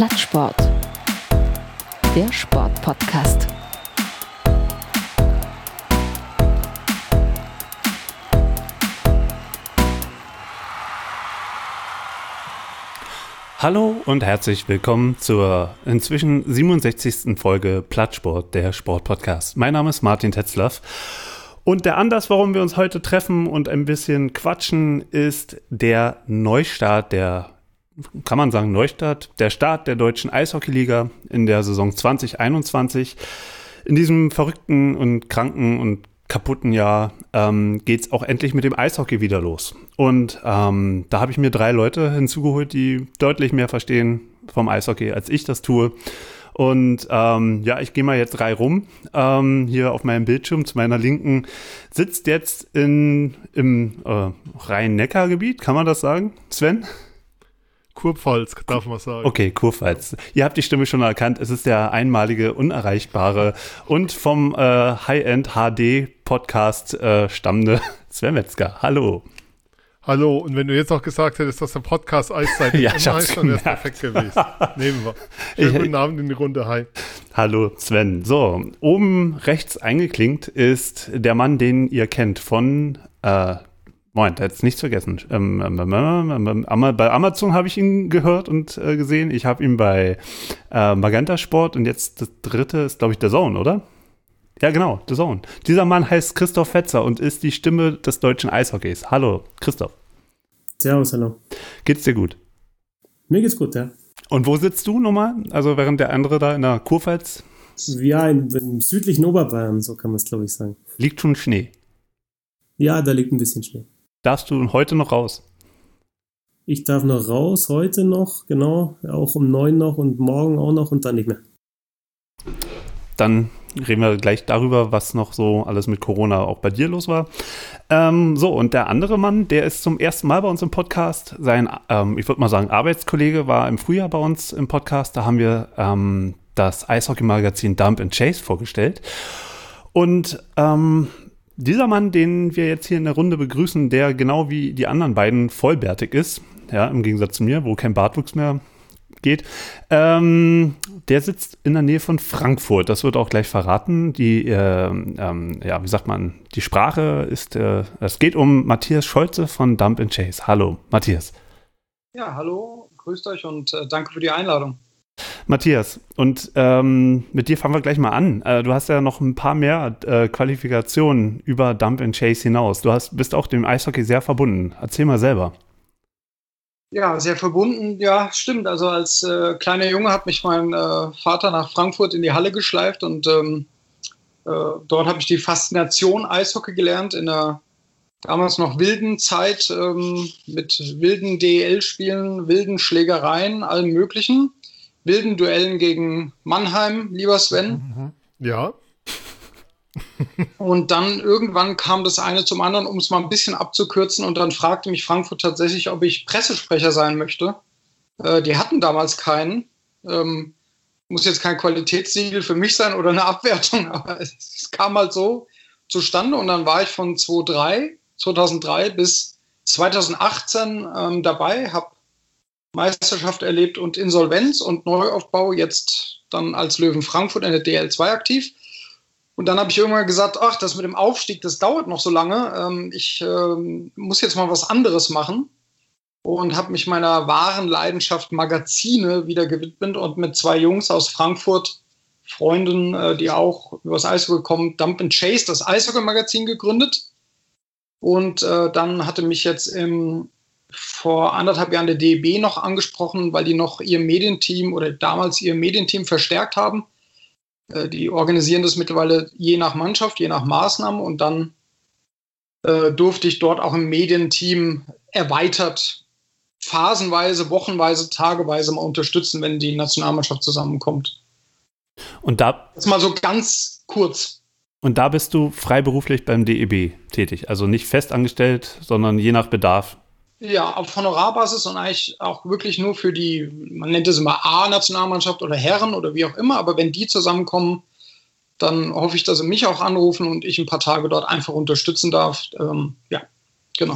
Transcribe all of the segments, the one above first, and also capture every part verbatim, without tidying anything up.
Plattsport, der Sportpodcast. Hallo und herzlich willkommen zur inzwischen siebenundsechzigsten Folge Plattsport, der Sportpodcast. Mein Name ist Martin Tetzlaff und der Anlass, warum wir uns heute treffen und ein bisschen quatschen, ist der Neustart, der, kann man sagen Neustart, der Start der deutschen Eishockeyliga in der Saison zwanzig einundzwanzig. In diesem verrückten und kranken und kaputten Jahr ähm, geht es auch endlich mit dem Eishockey wieder los. Und ähm, da habe ich mir drei Leute hinzugeholt, die deutlich mehr verstehen vom Eishockey, als ich das tue. Und ähm, ja, ich gehe mal jetzt drei rum. Ähm, hier auf meinem Bildschirm zu meiner Linken sitzt jetzt in, im äh, Rhein-Neckar-Gebiet, kann man das sagen, Sven? Kurpfalz, darf man sagen. Okay, Kurpfalz. Ihr habt die Stimme schon erkannt. Es ist der einmalige, unerreichbare und vom äh, High-End-H D-Podcast äh, stammende Sven Metzger. Hallo. Hallo, und wenn du jetzt noch gesagt hättest, dass der Podcast Eiszeit ja, immer heißt, dann wäre es perfekt gewesen. Nehmen wir. Schönen guten Abend in die Runde, hi. Hallo Sven. So, oben rechts eingeklinkt ist der Mann, den ihr kennt von äh, Moment, jetzt nichts vergessen. Ähm, ähm, ähm, ähm, bei Amazon habe ich ihn gehört und äh, gesehen. Ich habe ihn bei äh, Magenta Sport und jetzt das dritte ist, glaube ich, The Zone, oder? Ja, genau, The Zone. Dieser Mann heißt Christoph Fetzer und ist die Stimme des deutschen Eishockeys. Hallo, Christoph. Servus, hallo. Geht's dir gut? Mir geht's gut, ja. Und wo sitzt du nochmal? Also während der andere da in der Kurpfalz? Ja, im, im südlichen Oberbayern, so kann man es, glaube ich, sagen. Liegt schon Schnee? Ja, da liegt ein bisschen Schnee. Darfst du heute noch raus? Ich darf noch raus, heute noch, genau, auch um neun noch und morgen auch noch und dann nicht mehr. Dann reden wir gleich darüber, was noch so alles mit Corona auch bei dir los war. Ähm, so, und der andere Mann, der ist zum ersten Mal bei uns im Podcast. Sein, ähm, ich würde mal sagen, Arbeitskollege war im Frühjahr bei uns im Podcast. Da haben wir ähm, das Eishockey-Magazin Dump and Chase vorgestellt. Und ähm, dieser Mann, den wir jetzt hier in der Runde begrüßen, der genau wie die anderen beiden vollbärtig ist, ja, im Gegensatz zu mir, wo kein Bartwuchs mehr geht, ähm, der sitzt in der Nähe von Frankfurt. Das wird auch gleich verraten. Die, äh, ähm, ja, wie sagt man, die Sprache ist, äh, es geht um Matthias Scholze von Dump and Chase. Hallo, Matthias. Ja, hallo, grüßt euch und äh, danke für die Einladung. Matthias, und ähm, mit dir fangen wir gleich mal an. Äh, du hast ja noch ein paar mehr äh, Qualifikationen über Dump and Chase hinaus. Du hast, bist auch dem Eishockey sehr verbunden. Erzähl mal selber. Ja, sehr verbunden, ja, stimmt. Also als äh, kleiner Junge hat mich mein äh, Vater nach Frankfurt in die Halle geschleift und ähm, äh, dort habe ich die Faszination Eishockey gelernt in der damals noch wilden Zeit ähm, mit wilden D E L-Spielen, wilden Schlägereien, allem Möglichen. Wilden Duellen gegen Mannheim, lieber Sven. Ja. Und dann irgendwann kam das eine zum anderen, um es mal ein bisschen abzukürzen. Und dann fragte mich Frankfurt tatsächlich, ob ich Pressesprecher sein möchte. Äh, die hatten damals keinen. Ähm, muss jetzt kein Qualitätssiegel für mich sein oder eine Abwertung, aber es, es kam halt so zustande. Und dann war ich von zweitausenddrei bis zweitausendachtzehn ähm, dabei, habe Meisterschaft erlebt und Insolvenz und Neuaufbau, jetzt dann als Löwen Frankfurt in der D L zwei aktiv. Und dann habe ich irgendwann gesagt, ach, das mit dem Aufstieg, das dauert noch so lange. Ähm, ich ähm, muss jetzt mal was anderes machen und habe mich meiner wahren Leidenschaft Magazine wieder gewidmet und mit zwei Jungs aus Frankfurt, Freunden, äh, die auch übers Eishockey kommen, Dump and Chase, das Eishockey-Magazin gegründet. Und äh, dann hatte mich jetzt im vor anderthalb Jahren der D E B noch angesprochen, weil die noch ihr Medienteam oder damals ihr Medienteam verstärkt haben. Äh, die organisieren das mittlerweile je nach Mannschaft, je nach Maßnahmen und dann äh, durfte ich dort auch im Medienteam erweitert phasenweise, wochenweise, tageweise mal unterstützen, wenn die Nationalmannschaft zusammenkommt. Und da, das mal so ganz kurz. Und da bist du freiberuflich beim D E B tätig, also nicht festangestellt, sondern je nach Bedarf. Ja, auf Honorarbasis und eigentlich auch wirklich nur für die, man nennt es immer A-Nationalmannschaft oder Herren oder wie auch immer, aber wenn die zusammenkommen, dann hoffe ich, dass sie mich auch anrufen und ich ein paar Tage dort einfach unterstützen darf. Ähm, ja, genau.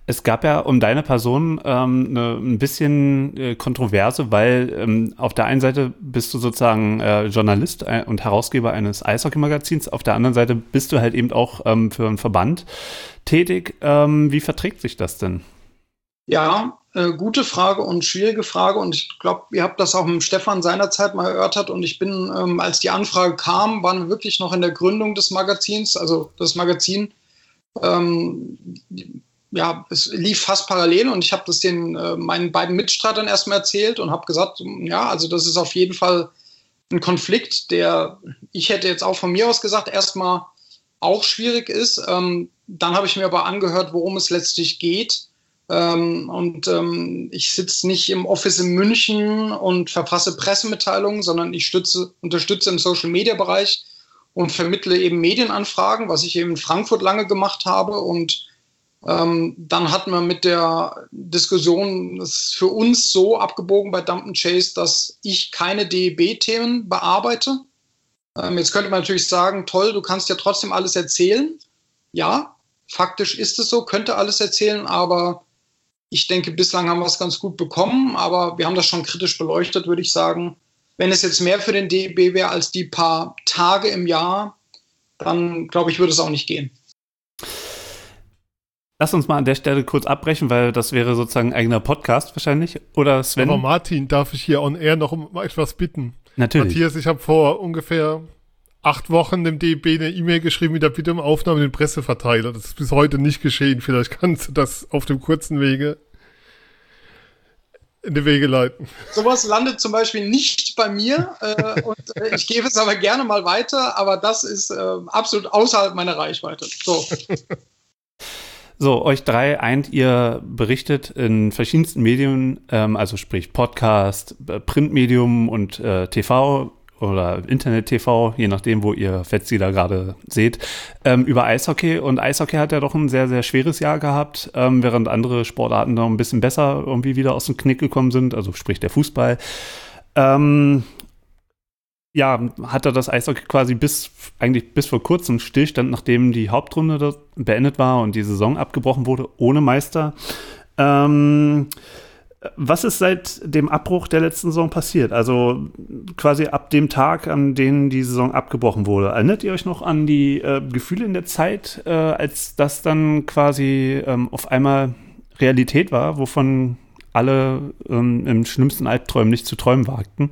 Es gab ja um deine Person ähm, ne, ein bisschen äh, Kontroverse, weil ähm, auf der einen Seite bist du sozusagen äh, Journalist äh, und Herausgeber eines Eishockey-Magazins, auf der anderen Seite bist du halt eben auch ähm, für einen Verband tätig. Ähm, wie verträgt sich das denn? Ja, äh, gute Frage und schwierige Frage, und ich glaube, ihr habt das auch mit Stefan seinerzeit mal erörtert, und ich bin, ähm, als die Anfrage kam, waren wir wirklich noch in der Gründung des Magazins, also das Magazin, ähm, ja, es lief fast parallel, und ich habe das den äh, meinen beiden Mitstreitern erstmal erzählt und habe gesagt, ja, also das ist auf jeden Fall ein Konflikt, der, ich hätte jetzt auch von mir aus gesagt, erstmal auch schwierig ist. Ähm, dann habe ich mir aber angehört, worum es letztlich geht. Ähm, und ähm, ich sitze nicht im Office in München und verfasse Pressemitteilungen, sondern ich stütze, unterstütze im Social-Media-Bereich und vermittle eben Medienanfragen, was ich eben in Frankfurt lange gemacht habe. Und Ähm, dann hatten wir mit der Diskussion es für uns so abgebogen bei Dump and Chase, dass ich keine D E B-Themen bearbeite. Ähm, jetzt könnte man natürlich sagen, toll, du kannst ja trotzdem alles erzählen. Ja, faktisch ist es so, könnte alles erzählen, aber ich denke, bislang haben wir es ganz gut bekommen, aber wir haben das schon kritisch beleuchtet, würde ich sagen. Wenn es jetzt mehr für den D E B wäre als die paar Tage im Jahr, dann glaube ich, würde es auch nicht gehen. Lass uns mal an der Stelle kurz abbrechen, weil das wäre sozusagen ein eigener Podcast wahrscheinlich. Oder Sven? Aber Martin, darf ich hier on air noch um etwas bitten? Natürlich. Matthias, ich habe vor ungefähr acht Wochen dem D E B eine E-Mail geschrieben mit der Bitte um Aufnahme in den Presseverteiler. Das ist bis heute nicht geschehen. Vielleicht kannst du das auf dem kurzen Wege in die Wege leiten. Sowas landet zum Beispiel nicht bei mir äh, und äh, ich gebe es aber gerne mal weiter, aber das ist äh, absolut außerhalb meiner Reichweite. So. So, euch drei eint, ihr berichtet in verschiedensten Medien, ähm, also sprich Podcast, Printmedium und äh, T V oder Internet-T V, je nachdem, wo ihr Fetzi da gerade seht, ähm, über Eishockey. Und Eishockey hat ja doch ein sehr, sehr schweres Jahr gehabt, ähm, während andere Sportarten noch ein bisschen besser irgendwie wieder aus dem Knick gekommen sind, also sprich der Fußball. Ähm, ja, hatte das Eishockey quasi bis, eigentlich bis vor kurzem Stillstand, nachdem die Hauptrunde dort beendet war und die Saison abgebrochen wurde, ohne Meister. Ähm, was ist seit dem Abbruch der letzten Saison passiert? Also quasi ab dem Tag, an dem die Saison abgebrochen wurde. Erinnert ihr euch noch an die äh, Gefühle in der Zeit, äh, als das dann quasi ähm, auf einmal Realität war, wovon alle ähm, im schlimmsten Albträumen nicht zu träumen wagten?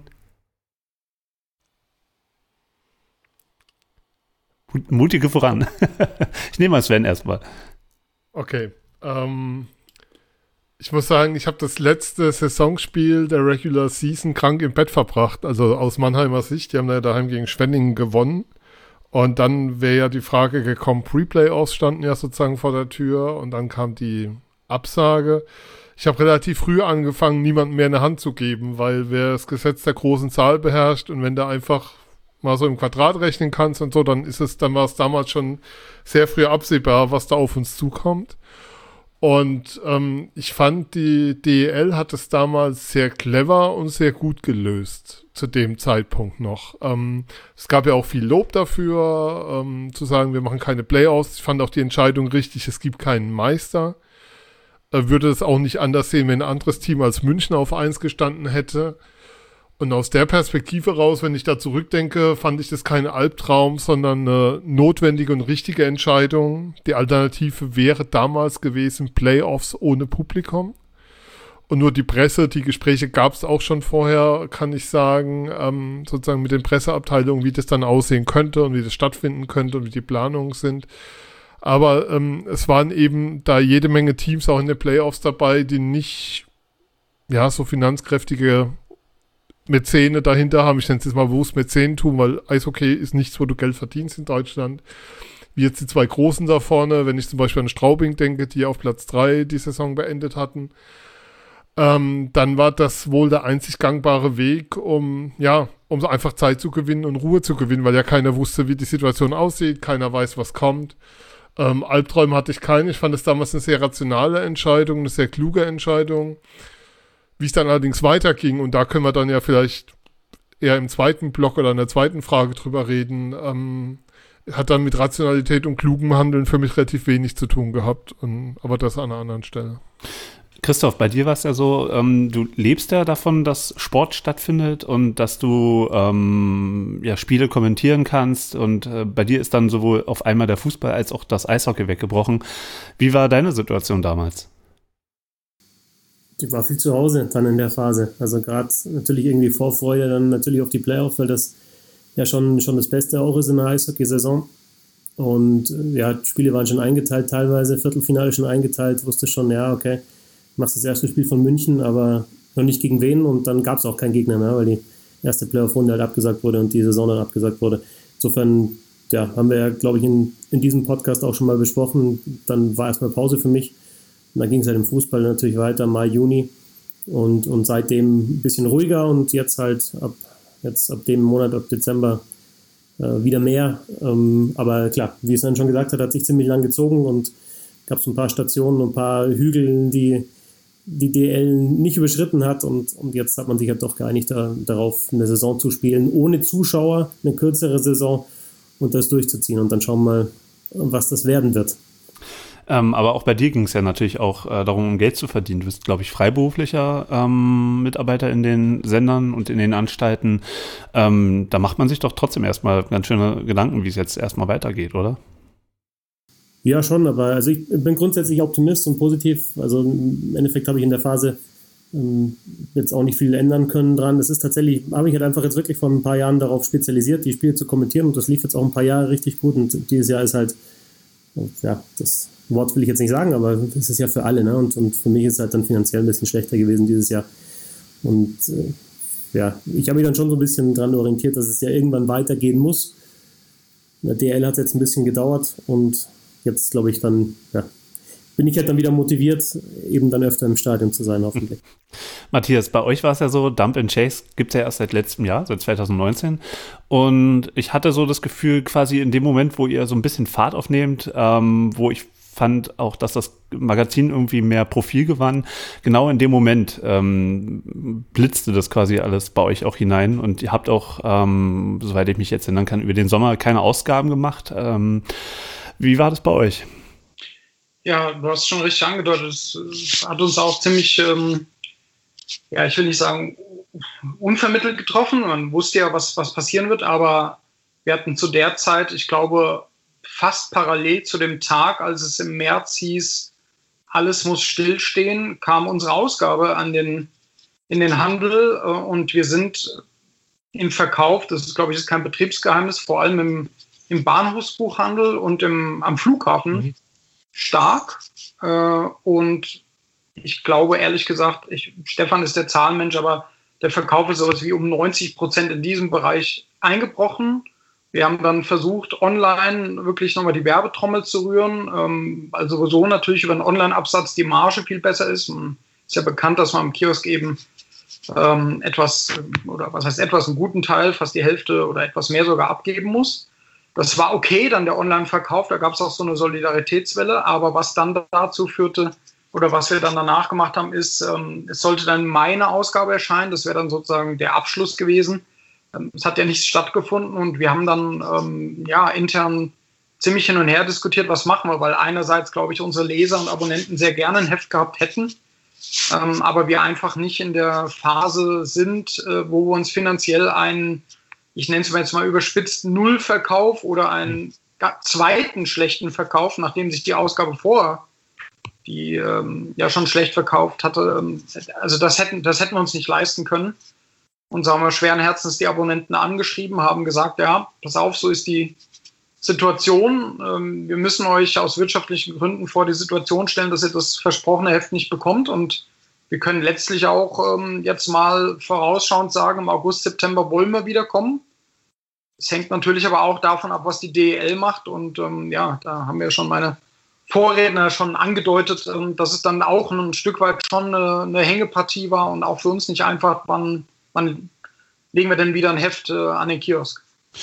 Mutige voran. Ich nehme mal Sven erstmal. Okay. Ähm, ich muss sagen, ich habe das letzte Saisonspiel der Regular Season krank im Bett verbracht. Also aus Mannheimer Sicht. Die haben ja daheim gegen Schwenningen gewonnen. Und dann wäre ja die Frage gekommen, Pre-Playoffs standen ja sozusagen vor der Tür. Und dann kam die Absage. Ich habe relativ früh angefangen, niemandem mehr eine Hand zu geben, weil wer das Gesetz der großen Zahl beherrscht und wenn der einfach mal so im Quadrat rechnen kannst und so, dann ist es, dann war es damals schon sehr früh absehbar, was da auf uns zukommt. Und ähm, ich fand, die D E L hat es damals sehr clever und sehr gut gelöst, zu dem Zeitpunkt noch. Ähm, es gab ja auch viel Lob dafür, ähm, zu sagen, wir machen keine Playoffs. Ich fand auch die Entscheidung richtig, es gibt keinen Meister. Äh, würde es auch nicht anders sehen, wenn ein anderes Team als München auf eins gestanden hätte. Und aus der Perspektive raus, wenn ich da zurückdenke, fand ich das kein Albtraum, sondern eine notwendige und richtige Entscheidung. Die Alternative wäre damals gewesen, Playoffs ohne Publikum. Und nur die Presse, die Gespräche gab es auch schon vorher, kann ich sagen, ähm, sozusagen mit den Presseabteilungen, wie das dann aussehen könnte und wie das stattfinden könnte und wie die Planungen sind. Aber ähm, es waren eben da jede Menge Teams auch in den Playoffs dabei, die nicht, ja, so finanzkräftige Mäzene dahinter haben. Ich nenne es jetzt mal bewusst Mäzenentum, weil Eishockey ist nichts, wo du Geld verdienst in Deutschland. Wie jetzt die zwei Großen da vorne, wenn ich zum Beispiel an Straubing denke, die auf Platz drei die Saison beendet hatten, ähm, dann war das wohl der einzig gangbare Weg, um, ja, um so einfach Zeit zu gewinnen und Ruhe zu gewinnen, weil ja keiner wusste, wie die Situation aussieht, keiner weiß, was kommt. Ähm, Albträume hatte ich keine. Ich fand es damals eine sehr rationale Entscheidung, eine sehr kluge Entscheidung. Wie es dann allerdings weiterging, und da können wir dann ja vielleicht eher im zweiten Block oder in der zweiten Frage drüber reden, ähm, hat dann mit Rationalität und klugem Handeln für mich relativ wenig zu tun gehabt, und, aber das an einer anderen Stelle. Christoph, bei dir war es ja so, ähm, du lebst ja davon, dass Sport stattfindet und dass du ähm, ja, Spiele kommentieren kannst, und äh, bei dir ist dann sowohl auf einmal der Fußball als auch das Eishockey weggebrochen. Wie war deine Situation damals? Ich war viel zu Hause dann in der Phase. Also gerade natürlich irgendwie Vorfreude dann natürlich auf die Playoffs, weil das ja schon, schon das Beste auch ist in der Eishockey-Saison. Und ja, die Spiele waren schon eingeteilt teilweise, Viertelfinale schon eingeteilt, wusste schon, ja, okay, machst das erste Spiel von München, aber noch nicht gegen wen, und dann gab es auch keinen Gegner mehr, weil die erste Playoff-Runde halt abgesagt wurde und die Saison dann abgesagt wurde. Insofern, ja, haben wir ja, glaube ich, in, in diesem Podcast auch schon mal besprochen, dann war erstmal Pause für mich. Und dann ging es halt im Fußball natürlich weiter, Mai, Juni, und, und seitdem ein bisschen ruhiger, und jetzt halt ab, jetzt ab dem Monat, ab Dezember äh, wieder mehr. Ähm, aber klar, wie es dann schon gesagt hat, hat sich ziemlich lang gezogen, und gab es ein paar Stationen und ein paar Hügel, die die D L nicht überschritten hat, und, und jetzt hat man sich halt doch geeinigt, da, darauf eine Saison zu spielen, ohne Zuschauer, eine kürzere Saison, und das durchzuziehen, und dann schauen wir mal, was das werden wird. Ähm, aber auch bei dir ging es ja natürlich auch äh, darum, um Geld zu verdienen. Du bist, glaube ich, freiberuflicher ähm, Mitarbeiter in den Sendern und in den Anstalten. Ähm, da macht man sich doch trotzdem erstmal ganz schöne Gedanken, wie es jetzt erstmal weitergeht, oder? Ja, schon, aber also ich bin grundsätzlich Optimist und positiv. Also im Endeffekt habe ich in der Phase ähm, jetzt auch nicht viel ändern können dran. Das ist tatsächlich, habe ich halt einfach jetzt wirklich vor ein paar Jahren darauf spezialisiert, die Spiele zu kommentieren, und das lief jetzt auch ein paar Jahre richtig gut, und dieses Jahr ist halt, ja, das Wort will ich jetzt nicht sagen, aber das ist ja für alle, ne? Und, und für mich ist es halt dann finanziell ein bisschen schlechter gewesen dieses Jahr. Und äh, ja, ich habe mich dann schon so ein bisschen dran orientiert, dass es ja irgendwann weitergehen muss. In der D L hat es jetzt ein bisschen gedauert, und jetzt, glaube ich, dann, ja, bin ich halt dann wieder motiviert, eben dann öfter im Stadion zu sein, hoffentlich. Matthias, bei euch war es ja so, Dump and Chase gibt es ja erst seit letztem Jahr, seit zwanzig neunzehn. Und ich hatte so das Gefühl, quasi in dem Moment, wo ihr so ein bisschen Fahrt aufnehmt, ähm, wo ich fand auch, dass das Magazin irgendwie mehr Profil gewann, genau in dem Moment ähm, blitzte das quasi alles bei euch auch hinein, und ihr habt auch, ähm, soweit ich mich jetzt erinnern kann, über den Sommer keine Ausgaben gemacht. Ähm, wie war das bei euch? Ja, du hast schon richtig angedeutet, es, es hat uns auch ziemlich, ähm, ja, ich will nicht sagen unvermittelt getroffen. Man wusste ja, was, was passieren wird, aber wir hatten zu der Zeit, ich glaube, fast parallel zu dem Tag, als es im März hieß, alles muss stillstehen, kam unsere Ausgabe an den, in den Handel, äh, und wir sind im Verkauf, das ist, glaube ich, ist kein Betriebsgeheimnis, vor allem im, im Bahnhofsbuchhandel und im, am Flughafen mhm. stark. Äh, und ich glaube, ehrlich gesagt, ich, Stefan ist der Zahlenmensch, aber der Verkauf ist sowas wie um neunzig Prozent in diesem Bereich eingebrochen. Wir haben dann versucht, online wirklich nochmal die Werbetrommel zu rühren, ähm, also sowieso natürlich über einen Online-Absatz die Marge viel besser ist. Man ist ja bekannt, dass man im Kiosk eben ähm, etwas, oder was heißt etwas, einen guten Teil, fast die Hälfte oder etwas mehr sogar abgeben muss. Das war okay, dann der Online-Verkauf, da gab es auch so eine Solidaritätswelle, aber was dann dazu führte, oder was wir dann danach gemacht haben, ist, ähm, es sollte dann meine Ausgabe erscheinen, das wäre dann sozusagen der Abschluss gewesen. Es hat ja nichts stattgefunden, und wir haben dann ähm, ja, intern ziemlich hin und her diskutiert, was machen wir, weil einerseits, glaube ich, unsere Leser und Abonnenten sehr gerne ein Heft gehabt hätten, ähm, aber wir einfach nicht in der Phase sind, äh, wo wir uns finanziell einen, ich nenne es mal jetzt mal überspitzt, Nullverkauf oder einen zweiten schlechten Verkauf, nachdem sich die Ausgabe vorher, die ähm, ja schon schlecht verkauft hatte, ähm, also das hätten, das hätten wir uns nicht leisten können. Und so haben wir schweren Herzens die Abonnenten angeschrieben, haben gesagt, ja, pass auf, so ist die Situation. Ähm, wir müssen euch aus wirtschaftlichen Gründen vor die Situation stellen, dass ihr das versprochene Heft nicht bekommt. Und wir können letztlich auch ähm, jetzt mal vorausschauend sagen, im August, September wollen wir wiederkommen. Es hängt natürlich aber auch davon ab, was die D E L macht. Und ähm, ja, da haben wir schon meine Vorredner schon angedeutet, ähm, dass es dann auch ein Stück weit schon eine, eine Hängepartie war und auch für uns nicht einfach, wann Wann legen wir denn wieder ein Heft äh, an den Kiosk?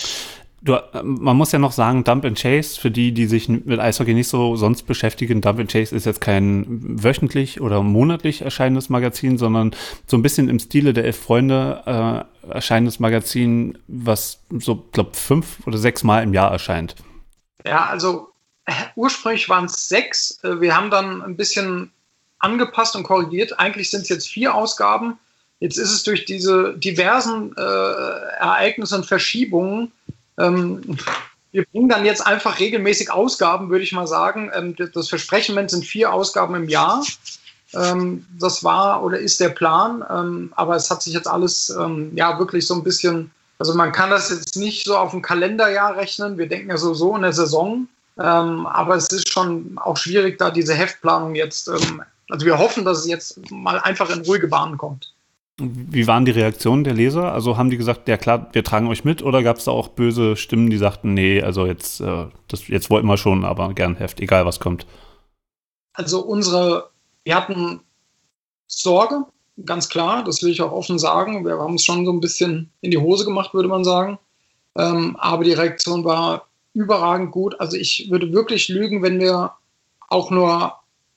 Du, man muss ja noch sagen, Dump and Chase, für die, die sich mit Eishockey nicht so sonst beschäftigen, Dump and Chase ist jetzt kein wöchentlich oder monatlich erscheinendes Magazin, sondern so ein bisschen im Stile der Elf Freunde äh, erscheinendes Magazin, was so, glaube fünf oder sechs Mal im Jahr erscheint. Ja, also äh, ursprünglich waren es sechs. Äh, wir haben dann ein bisschen angepasst und korrigiert. Eigentlich sind es jetzt vier Ausgaben. Jetzt ist es durch diese diversen äh, Ereignisse und Verschiebungen, ähm, wir bringen dann jetzt einfach regelmäßig Ausgaben, würde ich mal sagen. Ähm, das Versprechen sind vier Ausgaben im Jahr. Ähm, das war oder ist der Plan. Ähm, aber es hat sich jetzt alles ähm, ja wirklich so ein bisschen, also man kann das jetzt nicht so auf ein Kalenderjahr rechnen. Wir denken ja sowieso in der Saison. Ähm, aber es ist schon auch schwierig, da diese Heftplanung jetzt, ähm, also wir hoffen, dass es jetzt mal einfach in ruhige Bahnen kommt. Wie waren die Reaktionen der Leser? Also haben die gesagt, ja klar, wir tragen euch mit, oder gab es da auch böse Stimmen, die sagten, nee, also jetzt, äh, das, jetzt wollten wir schon, aber gern Heft, egal was kommt? Also unsere, wir hatten Sorge, ganz klar, das will ich auch offen sagen. Wir haben es schon so ein bisschen in die Hose gemacht, würde man sagen. Ähm, aber die Reaktion war überragend gut. Also ich würde wirklich lügen, wenn wir auch nur,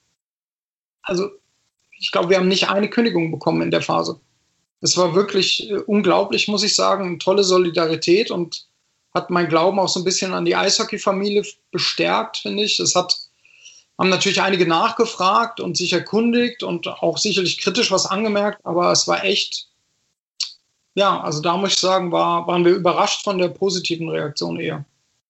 also ich glaube, wir haben nicht eine Kündigung bekommen in der Phase. Es war wirklich äh, unglaublich, muss ich sagen, eine tolle Solidarität und hat mein Glauben auch so ein bisschen an die Eishockey-Familie bestärkt, finde ich. Es hat, haben natürlich einige nachgefragt und sich erkundigt und auch sicherlich kritisch was angemerkt, aber es war echt, ja, also da muss ich sagen, war, waren wir überrascht von der positiven Reaktion eher.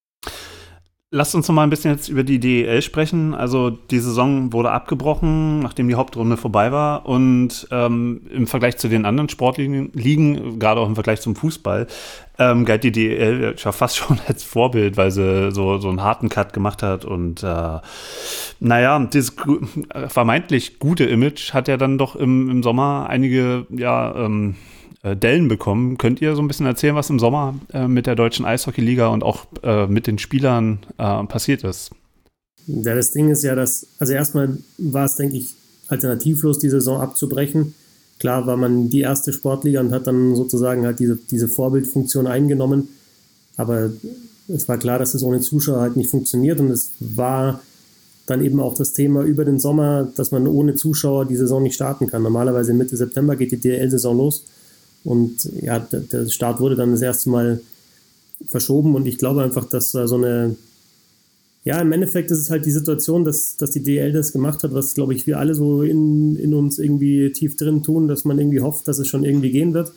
Lasst uns noch mal ein bisschen jetzt über die D E L sprechen. Also die Saison wurde abgebrochen, nachdem die Hauptrunde vorbei war. Und ähm, im Vergleich zu den anderen Sportligen, Ligen, gerade auch im Vergleich zum Fußball, ähm, galt die D E L ja fast schon als Vorbild, weil sie so, so einen harten Cut gemacht hat. Und äh, naja, dieses vermeintlich gute Image hat ja dann doch im, im Sommer einige, ja, ähm, Dellen bekommen. Könnt ihr so ein bisschen erzählen, was im Sommer äh, mit der deutschen Eishockey-Liga und auch äh, mit den Spielern äh, passiert ist? Ja, das Ding ist ja, dass, also erstmal war es, denke ich, alternativlos, die Saison abzubrechen. Klar war man die erste Sportliga und hat dann sozusagen halt diese, diese Vorbildfunktion eingenommen. Aber es war klar, dass es ohne Zuschauer halt nicht funktioniert. Und es war dann eben auch das Thema über den Sommer, dass man ohne Zuschauer die Saison nicht starten kann. Normalerweise Mitte September geht die D E L-Saison los. Und ja, der Start wurde dann das erste Mal verschoben und ich glaube einfach, dass so eine, ja, im Endeffekt ist es halt die Situation, dass, dass die D E L das gemacht hat, was, glaube ich, wir alle so in, in uns irgendwie tief drin tun, dass man irgendwie hofft, dass es schon irgendwie gehen wird.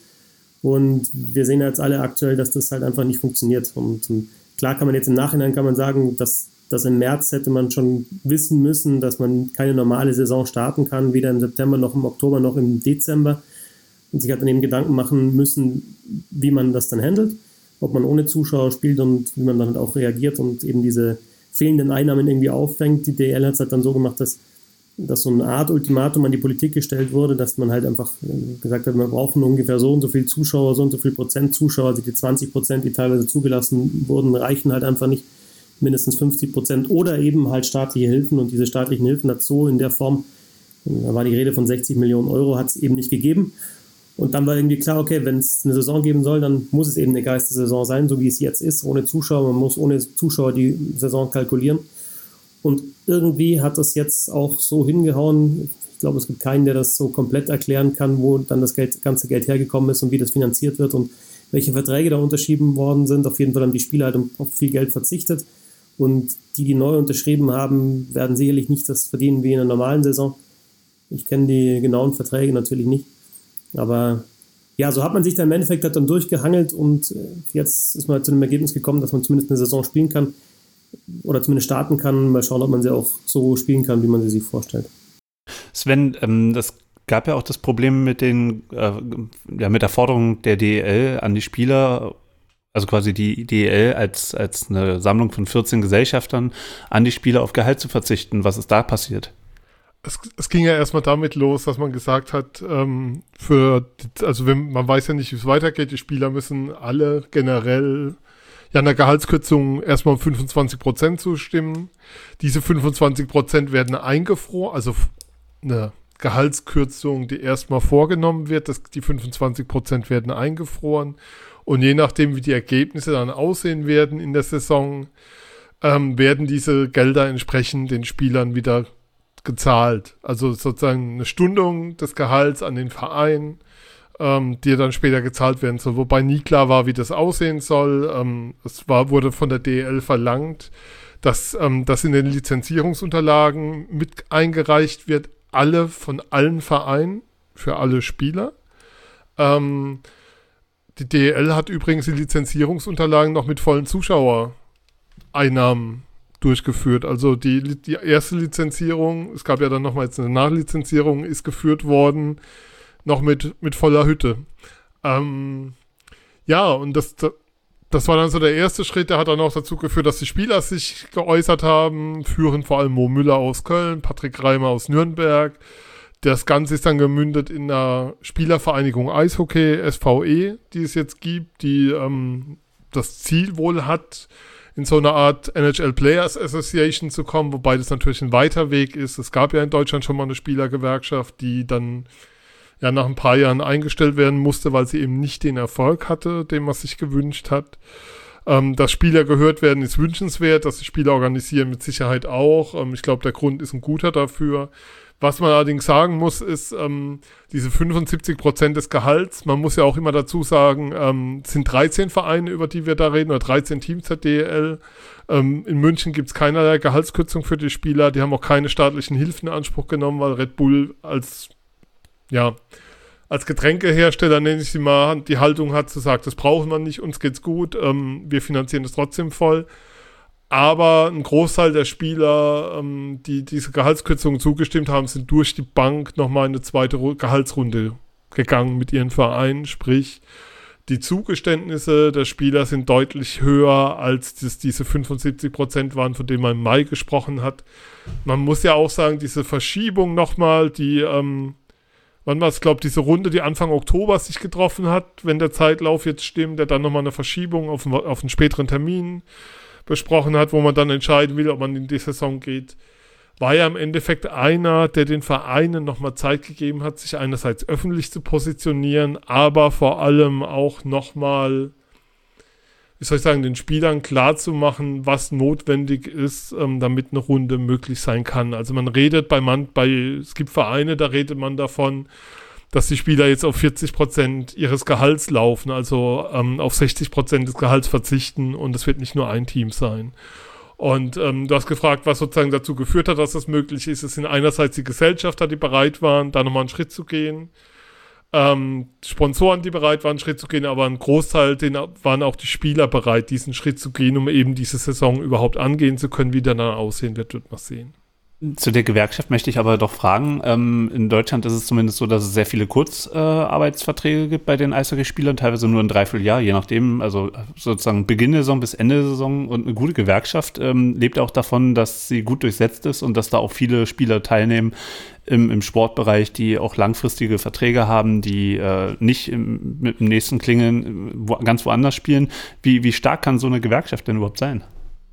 Und wir sehen jetzt alle aktuell, dass das halt einfach nicht funktioniert. Und, und klar kann man jetzt im Nachhinein kann man sagen, dass, dass im März hätte man schon wissen müssen, dass man keine normale Saison starten kann, weder im September noch im Oktober noch im Dezember. Und sich hat dann eben Gedanken machen müssen, wie man das dann handelt, ob man ohne Zuschauer spielt und wie man dann auch reagiert und eben diese fehlenden Einnahmen irgendwie auffängt. Die D E L hat es halt dann so gemacht, dass, dass so eine Art Ultimatum an die Politik gestellt wurde, dass man halt einfach gesagt hat, wir brauchen ungefähr so und so viel Zuschauer, so und so viel Prozent Zuschauer, also die zwanzig Prozent, die teilweise zugelassen wurden, reichen halt einfach nicht, mindestens fünfzig Prozent oder eben halt staatliche Hilfen und diese staatlichen Hilfen hat es so in der Form, da war die Rede von sechzig Millionen Euro, hat es eben nicht gegeben. Und dann war irgendwie klar, okay, wenn es eine Saison geben soll, dann muss es eben eine Geistersaison sein, so wie es jetzt ist, ohne Zuschauer. Man muss ohne Zuschauer die Saison kalkulieren. Und irgendwie hat das jetzt auch so hingehauen. Ich glaube, es gibt keinen, der das so komplett erklären kann, wo dann das Geld, ganze Geld hergekommen ist und wie das finanziert wird und welche Verträge da unterschrieben worden sind. Auf jeden Fall haben die Spieler halt auf viel Geld verzichtet. Und die, die neu unterschrieben haben, werden sicherlich nicht das verdienen wie in einer normalen Saison. Ich kenne die genauen Verträge natürlich nicht. Aber ja, so hat man sich dann im Endeffekt dann durchgehangelt und jetzt ist man zu dem Ergebnis gekommen, dass man zumindest eine Saison spielen kann oder zumindest starten kann. Mal schauen, ob man sie auch so spielen kann, wie man sie sich vorstellt. Sven, ähm, das gab ja auch das Problem mit den, äh, ja, mit der Forderung der D E L an die Spieler, also quasi die D E L als, als eine Sammlung von vierzehn Gesellschaftern an die Spieler auf Gehalt zu verzichten. Was ist da passiert? Es, es ging ja erstmal damit los, dass man gesagt hat, ähm, für, also wenn, man weiß ja nicht, wie es weitergeht, die Spieler müssen alle generell ja einer Gehaltskürzung erstmal um fünfundzwanzig Prozent zustimmen. Diese fünfundzwanzig Prozent werden eingefroren, also eine Gehaltskürzung, die erstmal vorgenommen wird, das, die fünfundzwanzig Prozent werden eingefroren und je nachdem, wie die Ergebnisse dann aussehen werden in der Saison, ähm, werden diese Gelder entsprechend den Spielern wieder gezahlt. Also sozusagen eine Stundung des Gehalts an den Verein, ähm, die dann später gezahlt werden soll. Wobei nie klar war, wie das aussehen soll. Ähm, es war, wurde von der D E L verlangt, dass ähm, das in den Lizenzierungsunterlagen mit eingereicht wird, alle von allen Vereinen, für alle Spieler. Ähm, die D E L hat übrigens die Lizenzierungsunterlagen noch mit vollen Zuschauereinnahmen durchgeführt. Also die, die erste Lizenzierung, es gab ja dann nochmal jetzt eine Nachlizenzierung, ist geführt worden, noch mit, mit voller Hütte. Ähm, ja, und das, das war dann so der erste Schritt, der hat dann auch dazu geführt, dass die Spieler sich geäußert haben, führen vor allem Mo Müller aus Köln, Patrick Reimer aus Nürnberg. Das Ganze ist dann gemündet in einer Spielervereinigung Eishockey, S V E, die es jetzt gibt, die ähm, das Ziel wohl hat, in so eine Art N H L Players Association zu kommen, wobei das natürlich ein weiter Weg ist. Es gab ja in Deutschland schon mal eine Spielergewerkschaft, die dann ja nach ein paar Jahren eingestellt werden musste, weil sie eben nicht den Erfolg hatte, den man sich gewünscht hat. Ähm, dass Spieler gehört werden, ist wünschenswert, dass die Spieler organisieren mit Sicherheit auch. Ähm, ich glaube, der Grund ist ein guter dafür. Was man allerdings sagen muss, ist, ähm, diese fünfundsiebzig Prozent des Gehalts, man muss ja auch immer dazu sagen, ähm, sind dreizehn Vereine, über die wir da reden, oder dreizehn Teams der D E L. Ähm, in München gibt es keinerlei Gehaltskürzung für die Spieler, die haben auch keine staatlichen Hilfen in Anspruch genommen, weil Red Bull als ja, als Getränkehersteller, nenne ich sie mal, die Haltung hat, zu sagen, das brauchen wir nicht, uns geht's gut, ähm, wir finanzieren das trotzdem voll. Aber ein Großteil der Spieler, ähm, die diese Gehaltskürzungen zugestimmt haben, sind durch die Bank nochmal in eine zweite Ru- Gehaltsrunde gegangen mit ihren Vereinen. Sprich, die Zugeständnisse der Spieler sind deutlich höher, als das, diese fünfundsiebzig Prozent waren, von denen man im Mai gesprochen hat. Man muss ja auch sagen, diese Verschiebung nochmal, die ähm, wann war es, glaube diese Runde, die Anfang Oktober sich getroffen hat, wenn der Zeitlauf jetzt stimmt, der dann nochmal eine Verschiebung auf, auf einen späteren Termin besprochen hat, wo man dann entscheiden will, ob man in die Saison geht, war ja im Endeffekt einer, der den Vereinen nochmal Zeit gegeben hat, sich einerseits öffentlich zu positionieren, aber vor allem auch nochmal, wie soll ich sagen, den Spielern klarzumachen, was notwendig ist, ähm, damit eine Runde möglich sein kann. Also man redet bei, man, bei, es gibt Vereine, da redet man davon, dass die Spieler jetzt auf vierzig Prozent ihres Gehalts laufen, also ähm, auf sechzig Prozent des Gehalts verzichten, und es wird nicht nur ein Team sein. Und ähm, du hast gefragt, was sozusagen dazu geführt hat, dass das möglich ist. Es sind einerseits die Gesellschafter, die bereit waren, da nochmal einen Schritt zu gehen, ähm, Sponsoren, die bereit waren, einen Schritt zu gehen, aber ein Großteil, den waren auch die Spieler bereit, diesen Schritt zu gehen, um eben diese Saison überhaupt angehen zu können. Wie der dann aussehen wird, wird man sehen. Zu der Gewerkschaft möchte ich aber doch fragen, ähm, in Deutschland ist es zumindest so, dass es sehr viele Kurzarbeitsverträge äh, gibt bei den Eishockeyspielern, teilweise nur ein Dreivierteljahr, je nachdem, also sozusagen Beginn der Saison bis Ende der Saison, und eine gute Gewerkschaft ähm, lebt auch davon, dass sie gut durchsetzt ist und dass da auch viele Spieler teilnehmen im, im Sportbereich, die auch langfristige Verträge haben, die äh, nicht im, mit dem nächsten Klingeln wo, ganz woanders spielen. Wie, wie stark kann so eine Gewerkschaft denn überhaupt sein?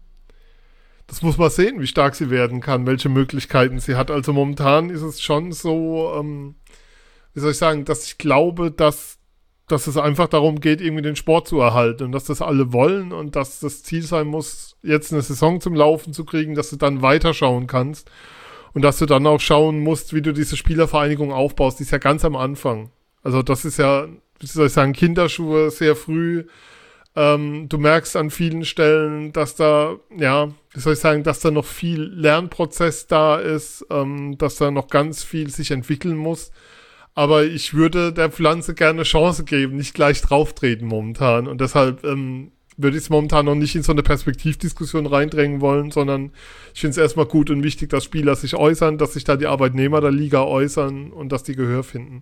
Das muss man sehen, wie stark sie werden kann, welche Möglichkeiten sie hat. Also momentan ist es schon so, ähm, wie soll ich sagen, dass ich glaube, dass, dass es einfach darum geht, irgendwie den Sport zu erhalten und dass das alle wollen und dass das Ziel sein muss, jetzt eine Saison zum Laufen zu kriegen, dass du dann weiterschauen kannst und dass du dann auch schauen musst, wie du diese Spielervereinigung aufbaust. Die ist ja ganz am Anfang. Also das ist ja, wie soll ich sagen, Kinderschuhe sehr früh. Ähm, du merkst an vielen Stellen, dass da, ja, wie soll ich sagen, dass da noch viel Lernprozess da ist, ähm, dass da noch ganz viel sich entwickeln muss. Aber ich würde der Pflanze gerne Chance geben, nicht gleich drauftreten momentan. Und deshalb ähm, würde ich es momentan noch nicht in so eine Perspektivdiskussion reindrängen wollen, sondern ich finde es erstmal gut und wichtig, dass Spieler sich äußern, dass sich da die Arbeitnehmer der Liga äußern und dass die Gehör finden.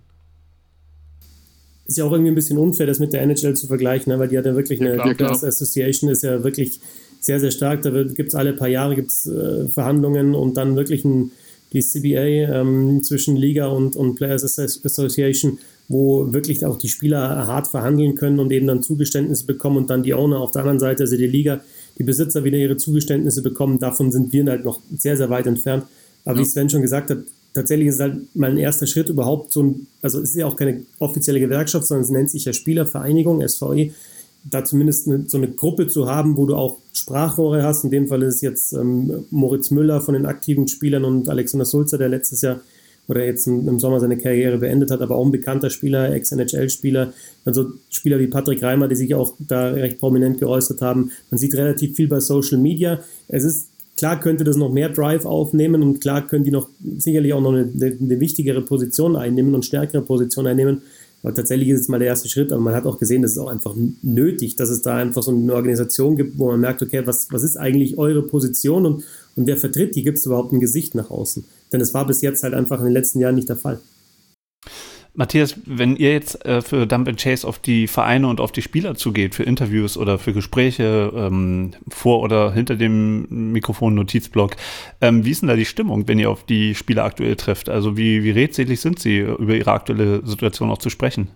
Ist ja auch irgendwie ein bisschen unfair, das mit der N H L zu vergleichen, ne? Weil die hat ja wirklich eine, ja, klar, die Players Association ist ja wirklich sehr, sehr stark. Da gibt es alle paar Jahre gibt's, äh, Verhandlungen und dann wirklich ein, die C B A ähm, zwischen Liga und, und Players Association, wo wirklich auch die Spieler hart verhandeln können und eben dann Zugeständnisse bekommen und dann die Owner auf der anderen Seite, also die Liga, die Besitzer wieder ihre Zugeständnisse bekommen. Davon sind wir halt noch sehr, sehr weit entfernt. Aber ja, wie Sven schon gesagt hat, tatsächlich ist es halt mal ein erster Schritt überhaupt so ein, also es ist ja auch keine offizielle Gewerkschaft, sondern es nennt sich ja Spielervereinigung, S V E, da zumindest eine, so eine Gruppe zu haben, wo du auch Sprachrohre hast. In dem Fall ist es jetzt ähm, Moritz Müller von den aktiven Spielern und Alexander Sulzer, der letztes Jahr oder jetzt im, im Sommer seine Karriere beendet hat, aber auch ein bekannter Spieler, Ex-N H L-Spieler, also Spieler wie Patrick Reimer, die sich auch da recht prominent geäußert haben. Man sieht relativ viel bei Social Media. Es ist klar könnte das noch mehr Drive aufnehmen und klar können die noch sicherlich auch noch eine, eine wichtigere Position einnehmen und stärkere Position einnehmen. Aber tatsächlich ist es mal der erste Schritt, aber man hat auch gesehen, das ist auch einfach nötig, dass es da einfach so eine Organisation gibt, wo man merkt, okay, was, was ist eigentlich eure Position und, und wer vertritt die, gibt es überhaupt ein Gesicht nach außen? Denn das war bis jetzt halt einfach in den letzten Jahren nicht der Fall. Matthias, wenn ihr jetzt äh, für Dump and Chase auf die Vereine und auf die Spieler zugeht, für Interviews oder für Gespräche ähm, vor oder hinter dem Mikrofon, Notizblock, ähm, wie ist denn da die Stimmung, wenn ihr auf die Spieler aktuell trefft? Also wie, wie redselig sind sie, über ihre aktuelle Situation auch zu sprechen?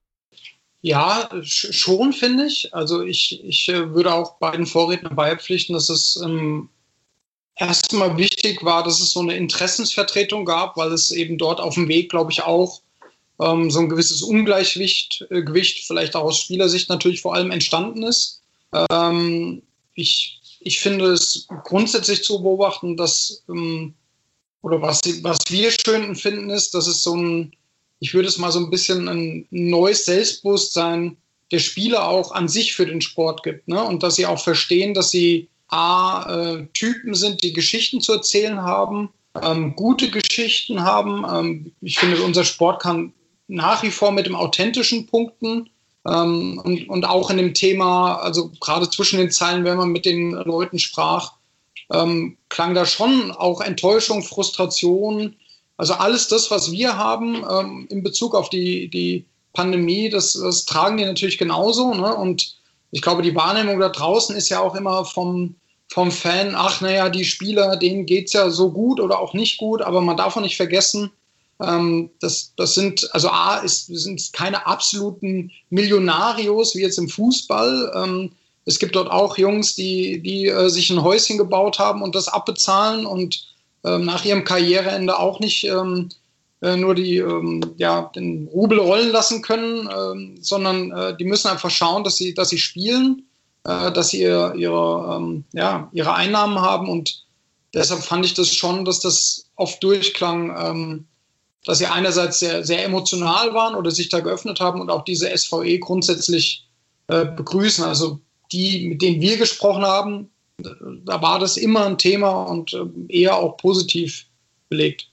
Ja, sch- schon finde ich. Also ich, ich äh, würde auch beiden Vorrednern beipflichten, dass es ähm, erstmal wichtig war, dass es so eine Interessensvertretung gab, weil es eben dort auf dem Weg, glaube ich, auch ähm, so ein gewisses Ungleichgewicht, äh, Gewicht vielleicht auch aus Spielersicht natürlich vor allem entstanden ist. Ähm, ich, ich finde es grundsätzlich zu beobachten, dass, ähm, oder was, was wir schön finden, ist, dass es so ein, ich würde es mal so ein bisschen ein neues Selbstbewusstsein der Spieler auch an sich für den Sport gibt, ne? Und dass sie auch verstehen, dass sie A, äh, Typen sind, die Geschichten zu erzählen haben, ähm, gute Geschichten haben. Ähm, ich finde, unser Sport kann nach wie vor mit dem Authentischen punkten ähm, und, und auch in dem Thema, also gerade zwischen den Zeilen, wenn man mit den Leuten sprach, ähm, klang da schon auch Enttäuschung, Frustration, also alles das, was wir haben ähm, in Bezug auf die, die Pandemie, das, das tragen die natürlich genauso, ne? Und ich glaube, die Wahrnehmung da draußen ist ja auch immer vom, vom Fan, ach naja, die Spieler, denen geht es ja so gut oder auch nicht gut, aber man darf auch nicht vergessen, ähm, das, das sind, also A, ist, sind keine absoluten Millionarios wie jetzt im Fußball. Ähm, es gibt dort auch Jungs, die, die äh, sich ein Häuschen gebaut haben und das abbezahlen und ähm, nach ihrem Karriereende auch nicht ähm, äh, nur die, ähm, ja, den Rubel rollen lassen können, ähm, sondern äh, die müssen einfach schauen, dass sie, dass sie spielen, äh, dass sie ihre, ihre, ähm, ja, ihre Einnahmen haben und deshalb fand ich das schon, dass das oft durchklang, ähm, dass sie einerseits sehr, sehr emotional waren oder sich da geöffnet haben und auch diese S V E grundsätzlich äh, begrüßen. Also die, mit denen wir gesprochen haben, da war das immer ein Thema und äh, eher auch positiv belegt.